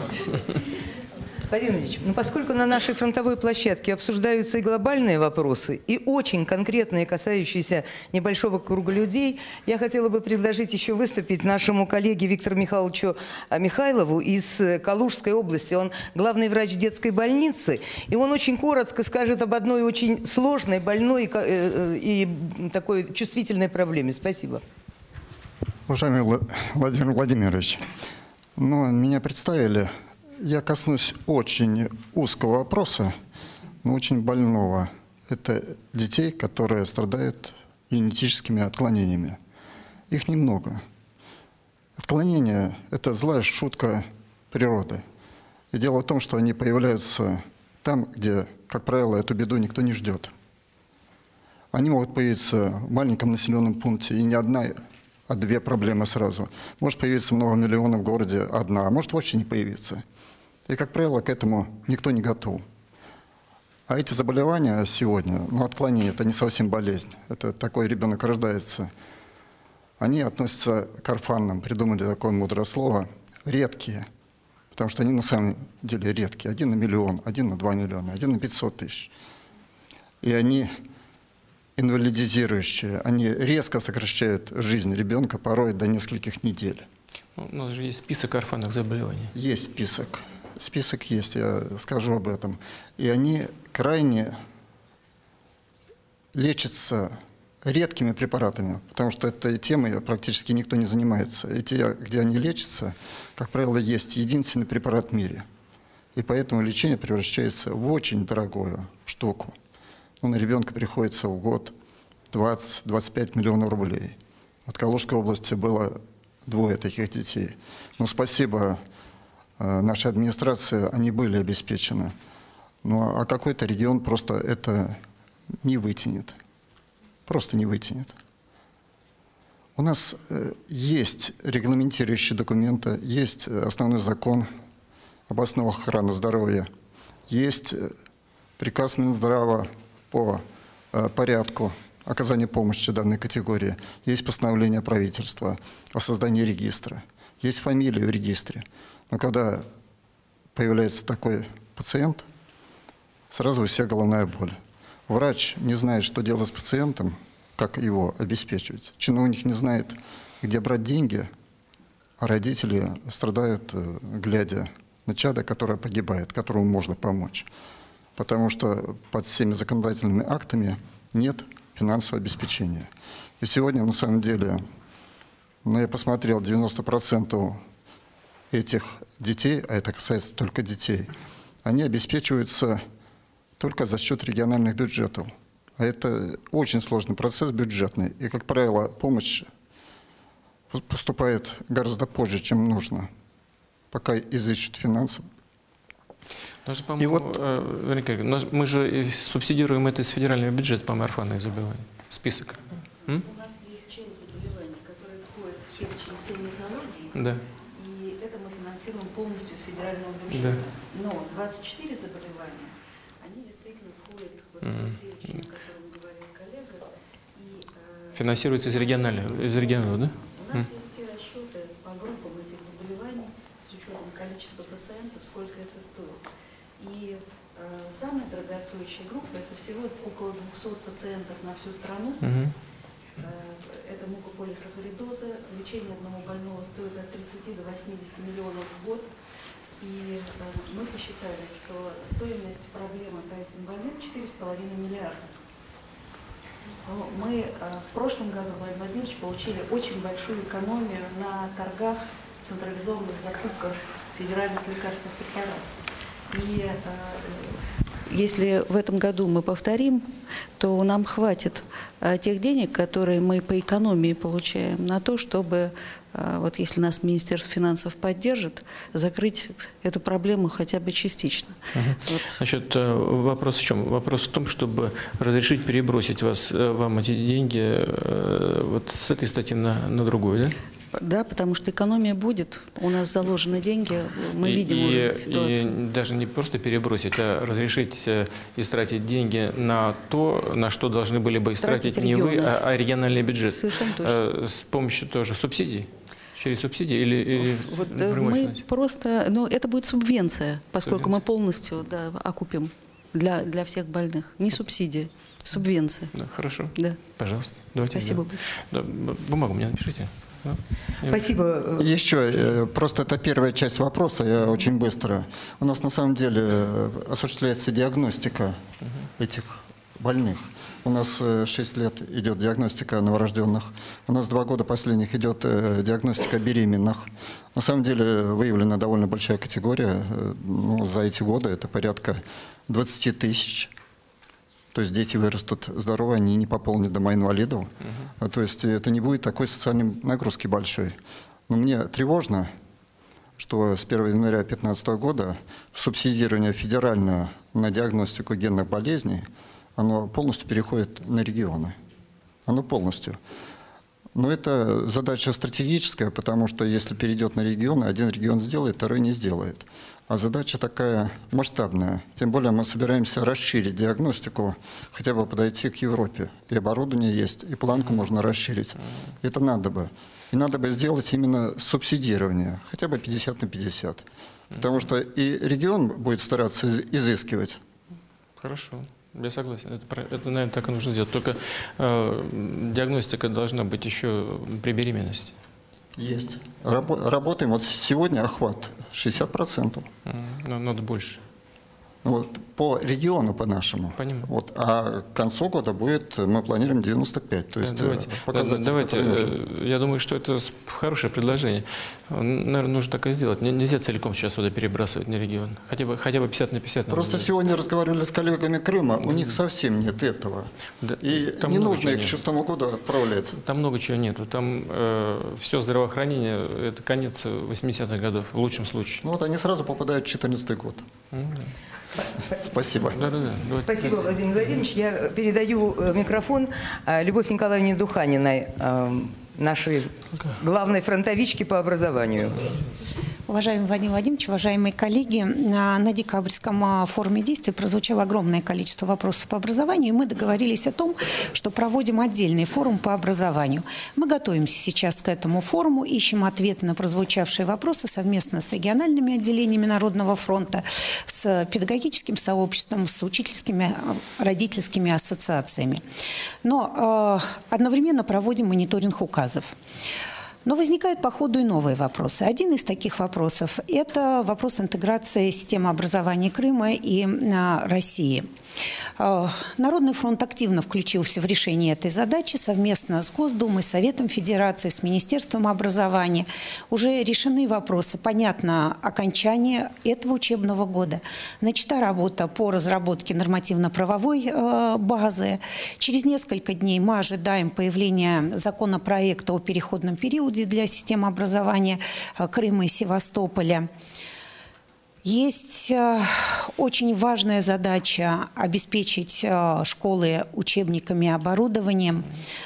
Владимир Ильич, ну поскольку на нашей фронтовой площадке обсуждаются и глобальные вопросы, и очень конкретные, касающиеся небольшого круга людей, я хотела бы предложить еще выступить нашему коллеге Виктору Михайловичу Михайлову из Калужской области. Он главный врач детской больницы, и он очень коротко скажет об одной очень сложной, больной и такой чувствительной проблеме. Спасибо. Уважаемый Владимир Владимирович, ну, меня представили. Я коснусь очень узкого вопроса, но очень больного. Это детей, которые страдают генетическими отклонениями. Их немного. Отклонения – это злая шутка природы. И дело в том, что они появляются там, где, как правило, эту беду никто не ждет. Они могут появиться в маленьком населенном пункте, и не одна, а две проблемы сразу. Может появиться много миллионов в городе одна, а может вообще не появиться. И, как правило, к этому никто не готов. А эти заболевания сегодня, ну, отклонение, это не совсем болезнь. Это такой ребенок рождается. Они относятся к орфанным, придумали такое мудрое слово, редкие. Потому что они на самом деле редкие. Один на миллион, один на два миллиона, один на пятьсот тысяч. И они инвалидизирующие. Они резко сокращают жизнь ребенка, порой до нескольких недель. У нас же есть список орфанных заболеваний. Есть список. список есть, я скажу об этом. И они крайне лечатся редкими препаратами, потому что этой темой практически никто не занимается. И те, где они лечатся, как правило, есть единственный препарат в мире. И поэтому лечение превращается в очень дорогую штуку. Ну, на ребенка приходится в год двадцать-двадцать пять миллионов рублей. В Калужской области было двое таких детей. Но спасибо э, нашей администрации, они были обеспечены. Ну, а какой-то регион просто это не вытянет. Просто не вытянет. У нас э, есть регламентирующие документы, есть основной закон об основах охраны здоровья, есть приказ Минздрава по э, порядку оказания помощи данной категории, есть постановление правительства о создании регистра, есть фамилии в регистре. Но когда появляется такой пациент, сразу у всех головная боль. Врач не знает, что делать с пациентом, как его обеспечивать. Чиновник не знает, где брать деньги, а родители страдают, глядя на чадо, которое погибает, которому можно помочь. Потому что под всеми законодательными актами нет финансового обеспечения. И сегодня, на самом деле, ну, я посмотрел, девяносто процентов этих детей, а это касается только детей, они обеспечиваются только за счет региональных бюджетов. А это очень сложный процесс бюджетный. И, как правило, помощь поступает гораздо позже, чем нужно, пока изыщут финансы. Даже, и вот, э, мы же субсидируем это из федерального бюджета, по-моему, орфанные заболевания. Список. М? У нас есть часть заболеваний, которые входят в перечень семьи зоологии. Да. И это мы финансируем полностью из федерального бюджета. Да. Но двадцать четыре заболевания, они действительно входят в этот mm. перечень, о котором говорил коллега. И, э, финансируется из регионального, из регионального, да? У нас mm. есть все расчеты по группам этих заболеваний с учетом количества пациентов, сколько это стоит. И э, самая дорогостоящая группа – это всего около двухсот пациентов на всю страну. Mm-hmm. э, это мукополисахаридоза. Лечение одного больного стоит от тридцати до восьмидесяти миллионов в год. И э, мы посчитали, что стоимость проблемы по этим больным четыре с половиной миллиарда. Но мы э, в прошлом году, Владимир Владимирович, получили очень большую экономию на торгах, централизованных закупках федеральных лекарственных препаратов. И э, если в этом году мы повторим, то нам хватит э, тех денег, которые мы по экономии получаем, на то, чтобы, э, вот если нас Министерство финансов поддержит, закрыть эту проблему хотя бы частично. Угу. Вот. Значит, вопрос в чем? Вопрос в том, чтобы разрешить перебросить вас, вам эти деньги э, вот с этой статьи на, на другую, да? Да, потому что экономия будет. У нас заложены деньги, мы и, видим и, уже ситуацию. И даже не просто перебросить, а разрешить истратить деньги на то, на что должны были бы истратить не вы, а, а региональный бюджет. Совершенно точно. С помощью тоже субсидий? Через субсидии или, или вот, мы просто, ну, это будет субвенция, поскольку субвенция. мы полностью да, окупим для, для всех больных. Не субсидия, субвенция. Да, хорошо. Да. Пожалуйста. Давайте. Спасибо. Да. Да, бумагу мне напишите. Спасибо. Еще, просто это первая часть вопроса, я очень быстро. У нас на самом деле осуществляется диагностика этих больных. У нас шесть лет идет диагностика новорожденных. У нас два года последних идет диагностика беременных. На самом деле выявлена довольно большая категория. Ну, за эти годы это порядка двадцати тысяч. То есть дети вырастут здоровые, они не пополнят дома инвалидов. Uh-huh. То есть это не будет такой социальной нагрузки большой. Но мне тревожно, что с первого января две тысячи пятнадцатого года субсидирование федеральное на диагностику генных болезней, оно полностью переходит на регионы. Оно полностью. Но это задача стратегическая, потому что если перейдет на регионы, один регион сделает, второй не сделает. А задача такая масштабная. Тем более мы собираемся расширить диагностику, хотя бы подойти к Европе. И оборудование есть, и планку можно расширить. Это надо бы. И надо бы сделать именно субсидирование, хотя бы пятьдесят на пятьдесят. Потому что и регион будет стараться изыскивать. Хорошо. Я согласен. Это, это, наверное, так и нужно сделать. Только э, диагностика должна быть еще при беременности. Есть. Рабо- работаем. Вот сегодня охват шестьдесят процентов. Но надо больше. Вот, по региону, по нашему. Понимаю. Вот, а к концу года будет, мы планируем девяносто пять. То есть давайте, показатель, давайте который я думаю, что это хорошее предложение. Наверное, нужно так и сделать. Нельзя целиком сейчас сюда перебрасывать на регион. Хотя бы, хотя бы пятьдесят на пятьдесят. Просто сегодня разговаривали с коллегами Крыма, у них совсем нет этого. Да, и не нужно их к шестому году отправлять. Там много чего нету. Там э, все здравоохранение, это конец восьмидесятых годов, в лучшем случае. Ну вот они сразу попадают в четырнадцатый год. Ну, да. Спасибо. Да, да, да. Спасибо, Владимир Владимирович. Я передаю микрофон Любовь Николаевне Духаниной, нашей главной фронтовичке по образованию. Уважаемый Владимир Владимирович, уважаемые коллеги, на, на декабрьском форуме действий прозвучало огромное количество вопросов по образованию, и мы договорились о том, что проводим отдельный форум по образованию. Мы готовимся сейчас к этому форуму, ищем ответы на прозвучавшие вопросы совместно с региональными отделениями Народного фронта, с педагогическим сообществом, с учительскими, родительскими ассоциациями. Но э, одновременно проводим мониторинг указов. Но возникают по ходу и новые вопросы. Один из таких вопросов – это вопрос интеграции системы образования Крыма и а, России. А, Народный фронт активно включился в решение этой задачи совместно с Госдумой, Советом Федерации, с Министерством образования. Уже решены вопросы, понятно, окончания этого учебного года. Начата работа по разработке нормативно-правовой а, базы. Через несколько дней мы ожидаем появления законопроекта о переходном периоде для системы образования Крыма и Севастополя. Есть очень важная задача обеспечить школы учебниками и оборудованием.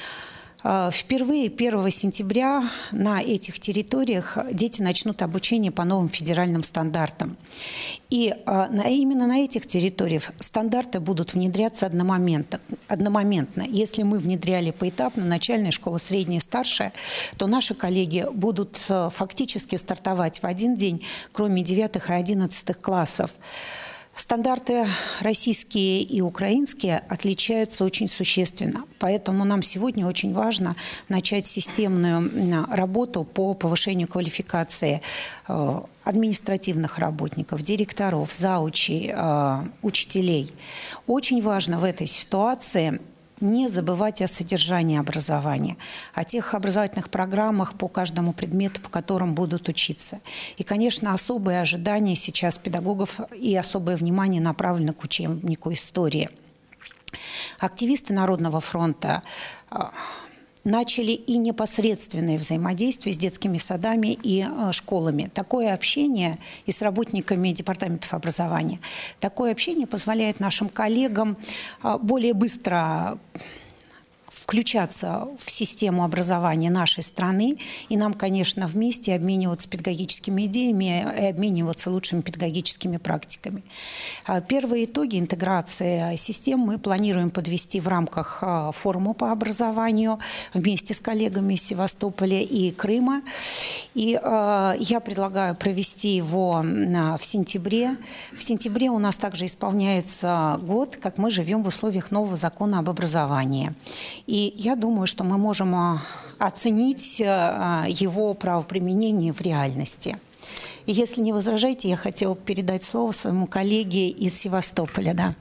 Впервые первого сентября на этих территориях дети начнут обучение по новым федеральным стандартам. И именно на этих территориях стандарты будут внедряться одномоментно. одномоментно. Если мы внедряли поэтапно начальная школа, средняя, старшая, то наши коллеги будут фактически стартовать в один день, кроме девятых и одиннадцатых классов. Стандарты российские и украинские отличаются очень существенно, поэтому нам сегодня очень важно начать системную работу по повышению квалификации административных работников, директоров, заучей, учителей. Очень важно в этой ситуации не забывать о содержании образования, о тех образовательных программах по каждому предмету, по которым будут учиться. И, конечно, особые ожидания сейчас педагогов и особое внимание направлено к учебнику истории. Активисты Народного фронта начали и непосредственное взаимодействие с детскими садами и школами. Такое общение и с работниками департаментов образования. Такое общение позволяет нашим коллегам более быстро включаться в систему образования нашей страны, и нам, конечно, вместе обмениваться педагогическими идеями и обмениваться лучшими педагогическими практиками. Первые итоги интеграции систем мы планируем подвести в рамках форума по образованию вместе с коллегами из Севастополя и Крыма. И я предлагаю провести его в сентябре. В сентябре у нас также исполняется год, как мы живем в условиях нового закона об образовании. И я думаю, что мы можем оценить его правоприменение в реальности. И если не возражаете, я хотела передать слово своему коллеге из Севастополя. Да.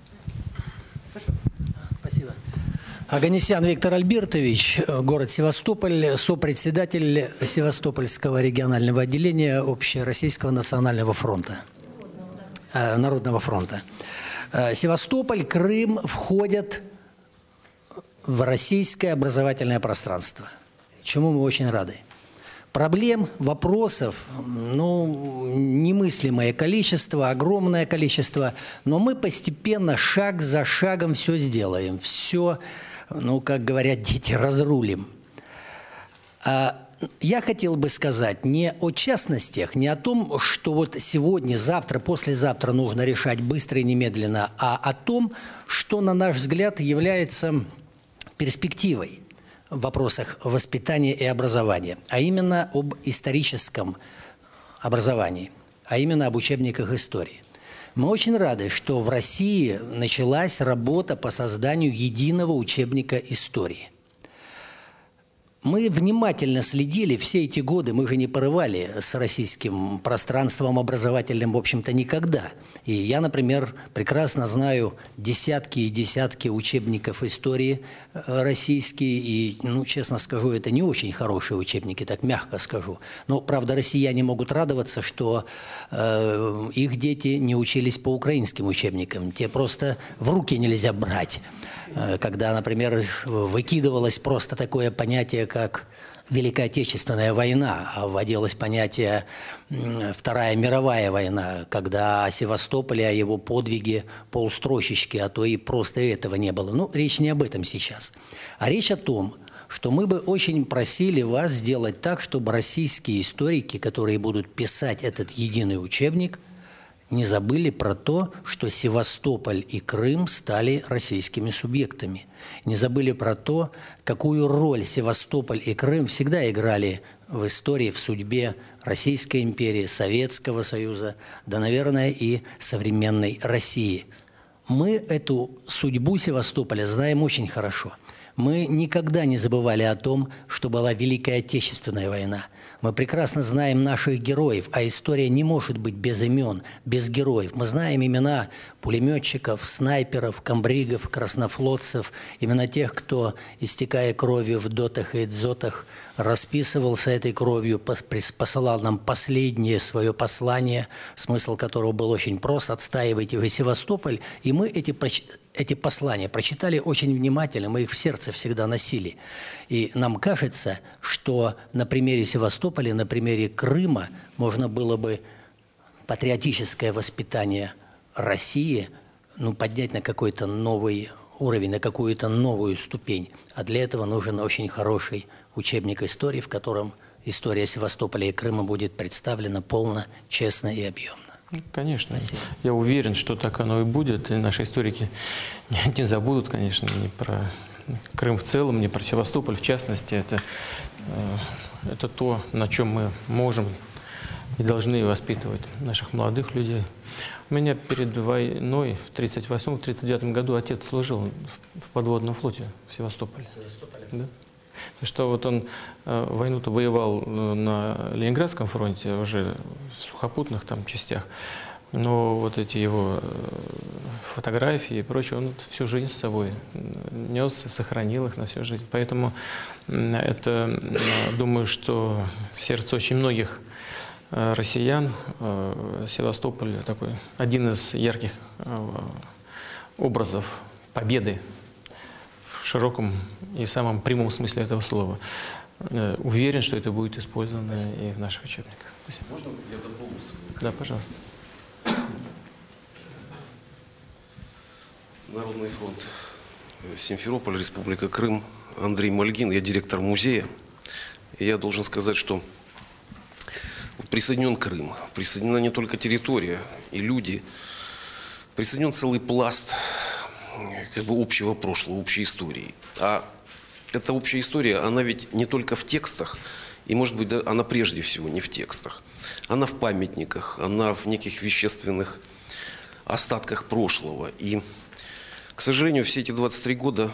Спасибо. Оганесян Виктор Альбертович, город Севастополь, сопредседатель Севастопольского регионального отделения Общероссийского национального фронта, Народного фронта. Севастополь, Крым входят в российское образовательное пространство, чему мы очень рады. Проблем, вопросов, ну, немыслимое количество, огромное количество, но мы постепенно, шаг за шагом все сделаем, все, ну, как говорят дети, разрулим. А я хотел бы сказать не о частностях, не о том, что вот сегодня, завтра, послезавтра нужно решать быстро и немедленно, а о том, что, на наш взгляд, является перспективой в вопросах воспитания и образования, а именно об историческом образовании, а именно об учебниках истории. Мы очень рады, что в России началась работа по созданию единого учебника истории. Мы внимательно следили все эти годы, мы же не порывали с российским пространством образовательным, в общем-то, никогда. И я, например, прекрасно знаю десятки и десятки учебников истории российские, и, ну, честно скажу, это не очень хорошие учебники, так мягко скажу. Но, правда, россияне могут радоваться, что э, их дети не учились по украинским учебникам, те просто в руки нельзя брать. Когда, например, выкидывалось просто такое понятие, как Великая Отечественная война, а вводилось понятие Вторая мировая война, когда о Севастополе, о его подвиге полстрочечки, а то и просто этого не было. Ну, речь не об этом сейчас. А речь о том, что мы бы очень просили вас сделать так, чтобы российские историки, которые будут писать этот единый учебник, не забыли про то, что Севастополь и Крым стали российскими субъектами. Не забыли про то, какую роль Севастополь и Крым всегда играли в истории, в судьбе Российской империи, Советского Союза, да, наверное, и современной России. Мы эту судьбу Севастополя знаем очень хорошо. Мы никогда не забывали о том, что была Великая Отечественная война. Мы прекрасно знаем наших героев, а история не может быть без имен, без героев. Мы знаем имена пулеметчиков, снайперов, комбригов, краснофлотцев, именно тех, кто, истекая кровью в дотах и дзотах, расписывался этой кровью, посылал нам последнее свое послание, смысл которого был очень прост: отстаивайте вы Севастополь. И мы эти, эти послания прочитали очень внимательно, мы их в сердце всегда носили. И нам кажется, что на примере Севастополя, на примере Крыма можно было бы патриотическое воспитание России, ну, поднять на какой-то новый уровень, на какую-то новую ступень. А для этого нужен очень хороший учебник истории, в котором история Севастополя и Крыма будет представлена полно, честно и объемно. Конечно. Спасибо. Я уверен, что так оно и будет. И наши историки не, не забудут, конечно, ни про Крым в целом, ни про Севастополь в частности. Это, это то, на чем мы можем и должны воспитывать наших молодых людей. У меня перед войной в тридцать восьмом — тридцать девятом году отец служил в, в подводном флоте в Севастополе. Севастополе. Да? Что вот он э, войну-то воевал на Ленинградском фронте, уже в сухопутных там частях, но вот эти его фотографии и прочее, он всю жизнь с собой нес и сохранил их на всю жизнь. Поэтому это, думаю, что в сердце очень многих россиян Севастополь такой один из ярких образов победы в широком и самом прямом смысле этого слова. Уверен, что это будет использовано и в наших учебниках. Спасибо. Можно я дополню? Да, пожалуйста. Народный фронт, Симферополь, Республика Крым, Андрей Мальгин, я директор музея. И я должен сказать, что присоединен Крым, присоединена не только территория и люди, присоединен целый пласт как бы общего прошлого, общей истории. А эта общая история, она ведь не только в текстах, и, может быть, да, она прежде всего не в текстах. Она в памятниках, она в неких вещественных остатках прошлого. И, к сожалению, все эти двадцать три года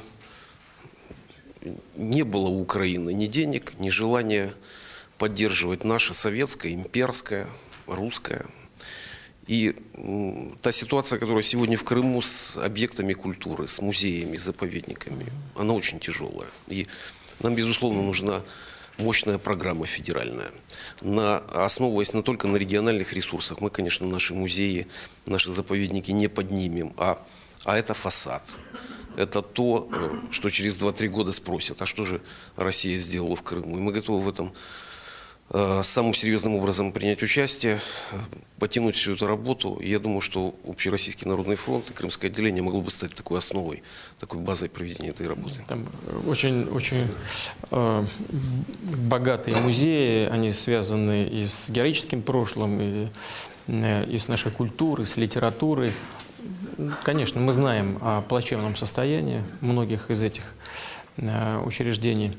не было у Украины ни денег, ни желания поддерживать наше советское, имперское, русское. И та ситуация, которая сегодня в Крыму с объектами культуры, с музеями, заповедниками, она очень тяжелая. И нам, безусловно, нужна мощная программа федеральная, на, основываясь не только на региональных ресурсах. Мы, конечно, наши музеи, наши заповедники не поднимем, а, а это фасад. Это то, что через два-три года спросят, а что же Россия сделала в Крыму. И мы готовы в этом самым серьезным образом принять участие, потянуть всю эту работу. И я думаю, что Общероссийский народный фронт и Крымское отделение могло бы стать такой основой, такой базой проведения этой работы. Там очень, очень э, богатые музеи, они связаны и с героическим прошлым, и, и с нашей культурой, с литературой. Конечно, мы знаем о плачевном состоянии многих из этих э, учреждений.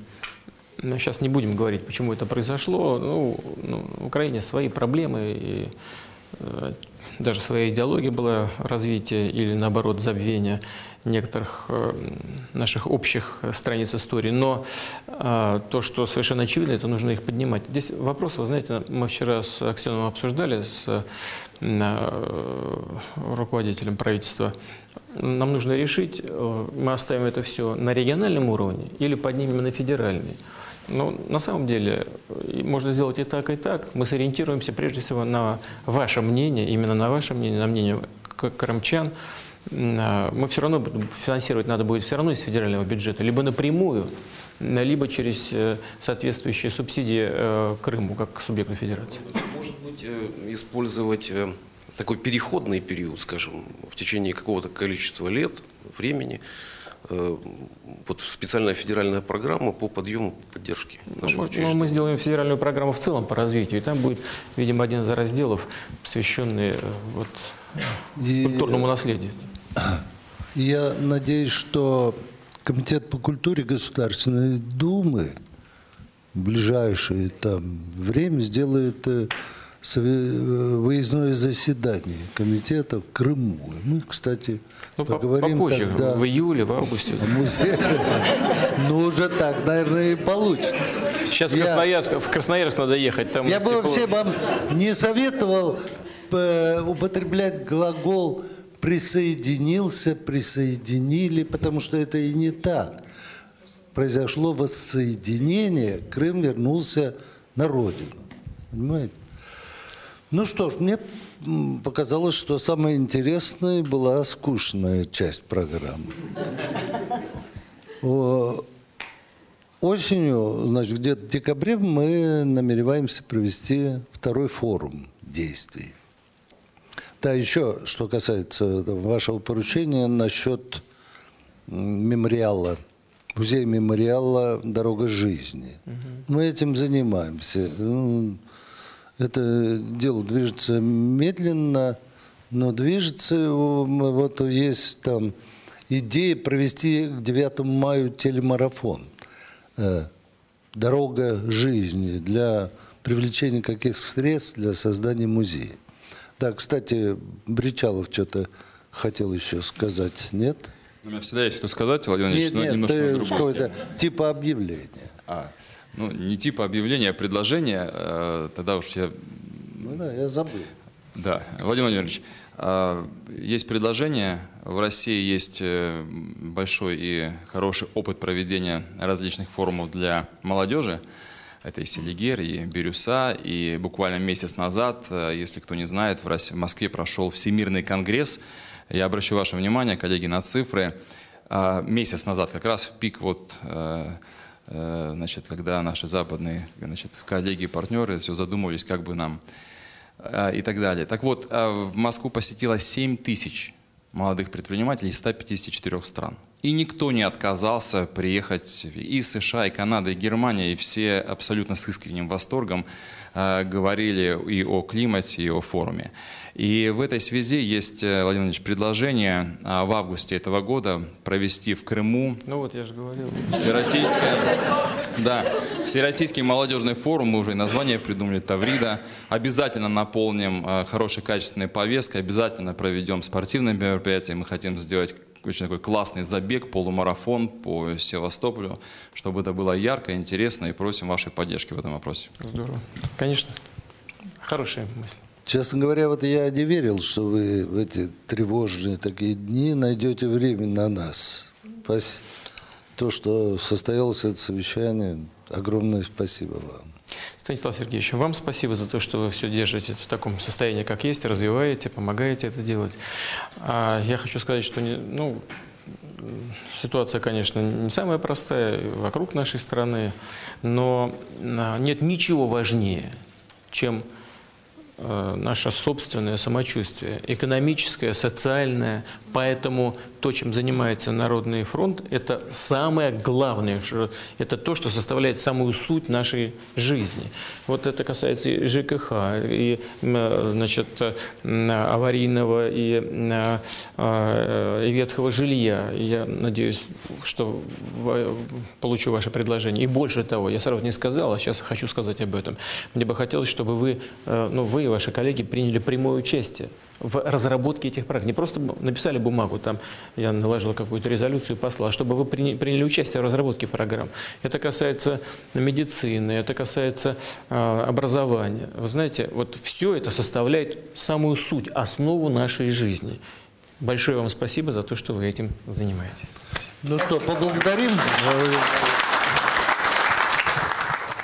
Сейчас не будем говорить, почему это произошло. Ну, ну, в Украине свои проблемы, и даже своя идеология была развитие или, наоборот, забвение некоторых наших общих страниц истории. Но то, что совершенно очевидно, это нужно их поднимать. Здесь вопрос, вы знаете, мы вчера с Аксеновым обсуждали, с руководителем правительства. Нам нужно решить, мы оставим это все на региональном уровне или поднимем на федеральный. Но на самом деле можно сделать и так, и так. Мы сориентируемся прежде всего на ваше мнение, именно на ваше мнение, на мнение крымчан. Мы все равно, финансировать надо будет все равно из федерального бюджета, либо напрямую, либо через соответствующие субсидии Крыму, как субъекту федерации. Может быть, использовать такой переходный период, скажем, в течение какого-то количества лет, времени, вот специальная федеральная программа по подъему поддержки наших учреждений. Мы сделаем федеральную программу в целом по развитию, и там будет, видимо, один из разделов, посвященный вот, и культурному наследию. Я надеюсь, что Комитет по культуре Государственной Думы в ближайшее там время сделает выездное заседание комитета в Крыму. И мы, кстати, ну, поговорим попозже, тогда в июле, в августе. Ну, уже так, наверное, и получится. Сейчас в Красноярск, в Красноярск надо ехать. Там я бы вообще вам не советовал употреблять глагол «присоединился», «присоединили», потому что это и не так. Произошло воссоединение, Крым вернулся на родину. Понимаете? Ну что ж, мне показалось, что самая интересная была скучная часть программы. Осенью, значит, где-то в декабре мы намереваемся провести второй форум действий. Да, еще, что касается вашего поручения насчет мемориала, музея мемориала «Дорога жизни». Угу. Мы этим занимаемся. Это дело движется медленно, но движется. Вот есть там идея провести к девятому мая телемарафон «Дорога жизни» для привлечения каких средств для создания музея. Да, кстати, Бричалов что-то хотел еще сказать, нет? У меня всегда есть что сказать, Владимир Ильич, но немножко на другую тему. Типа объявления. А, ну, не типа объявления, а предложения. Тогда уж я... Ну да, я забыл. Да, Владимир Владимирович, есть предложение. В России есть большой и хороший опыт проведения различных форумов для молодежи. Это и Селигер, и Бирюса, и буквально месяц назад, если кто не знает, в, России, в Москве прошел Всемирный конгресс. Я обращу ваше внимание, коллеги, на цифры. Месяц назад, как раз в пик, вот, значит, когда наши западные, значит, коллеги и партнеры все задумывались, как бы нам и так далее. Так вот, в Москву посетило семь тысяч молодых предпринимателей из ста пятидесяти четырёх стран. И никто не отказался приехать и из США, и Канады, и Германия, и все абсолютно с искренним восторгом э, говорили и о климате, и о форуме. И в этой связи есть, Владимир Владимирович, предложение э, в августе этого года провести в Крыму... Ну вот, я же говорил. Всероссийский, да, Всероссийский молодежный форум, мы уже и название придумали, Таврида. Обязательно наполним э, хорошей, качественной повесткой, обязательно проведем спортивные мероприятия. Мы хотим сделать очень такой классный забег, полумарафон по Севастополю, чтобы это было ярко, интересно, и просим вашей поддержки в этом вопросе. Здорово. Конечно. Хорошая мысль. Честно говоря, вот я не верил, что вы в эти тревожные такие дни найдете время на нас. Спасибо. То, что состоялось это совещание, огромное спасибо вам. Станислав Сергеевич, вам спасибо за то, что вы все держите в таком состоянии, как есть, развиваете, помогаете это делать. А я хочу сказать, что ну, ситуация, конечно, не самая простая вокруг нашей страны, но нет ничего важнее, чем наше собственное самочувствие, экономическое, социальное. Поэтому то, чем занимается Народный фронт, это самое главное, это то, что составляет самую суть нашей жизни. Вот это касается и ЖКХ, и, значит, аварийного, и, и ветхого жилья. Я надеюсь, что получу ваше предложение. И больше того, я сразу не сказал, а сейчас хочу сказать об этом. Мне бы хотелось, чтобы вы, ну, вы вы и ваши коллеги приняли прямое участие в разработке этих программ. Не просто написали бумагу, там я наложил какую-то резолюцию и послал, а чтобы вы приняли участие в разработке программ. Это касается медицины, это касается э, образования. Вы знаете, вот все это составляет самую суть, основу нашей жизни. Большое вам спасибо за то, что вы этим занимаетесь. Ну что, поблагодарим.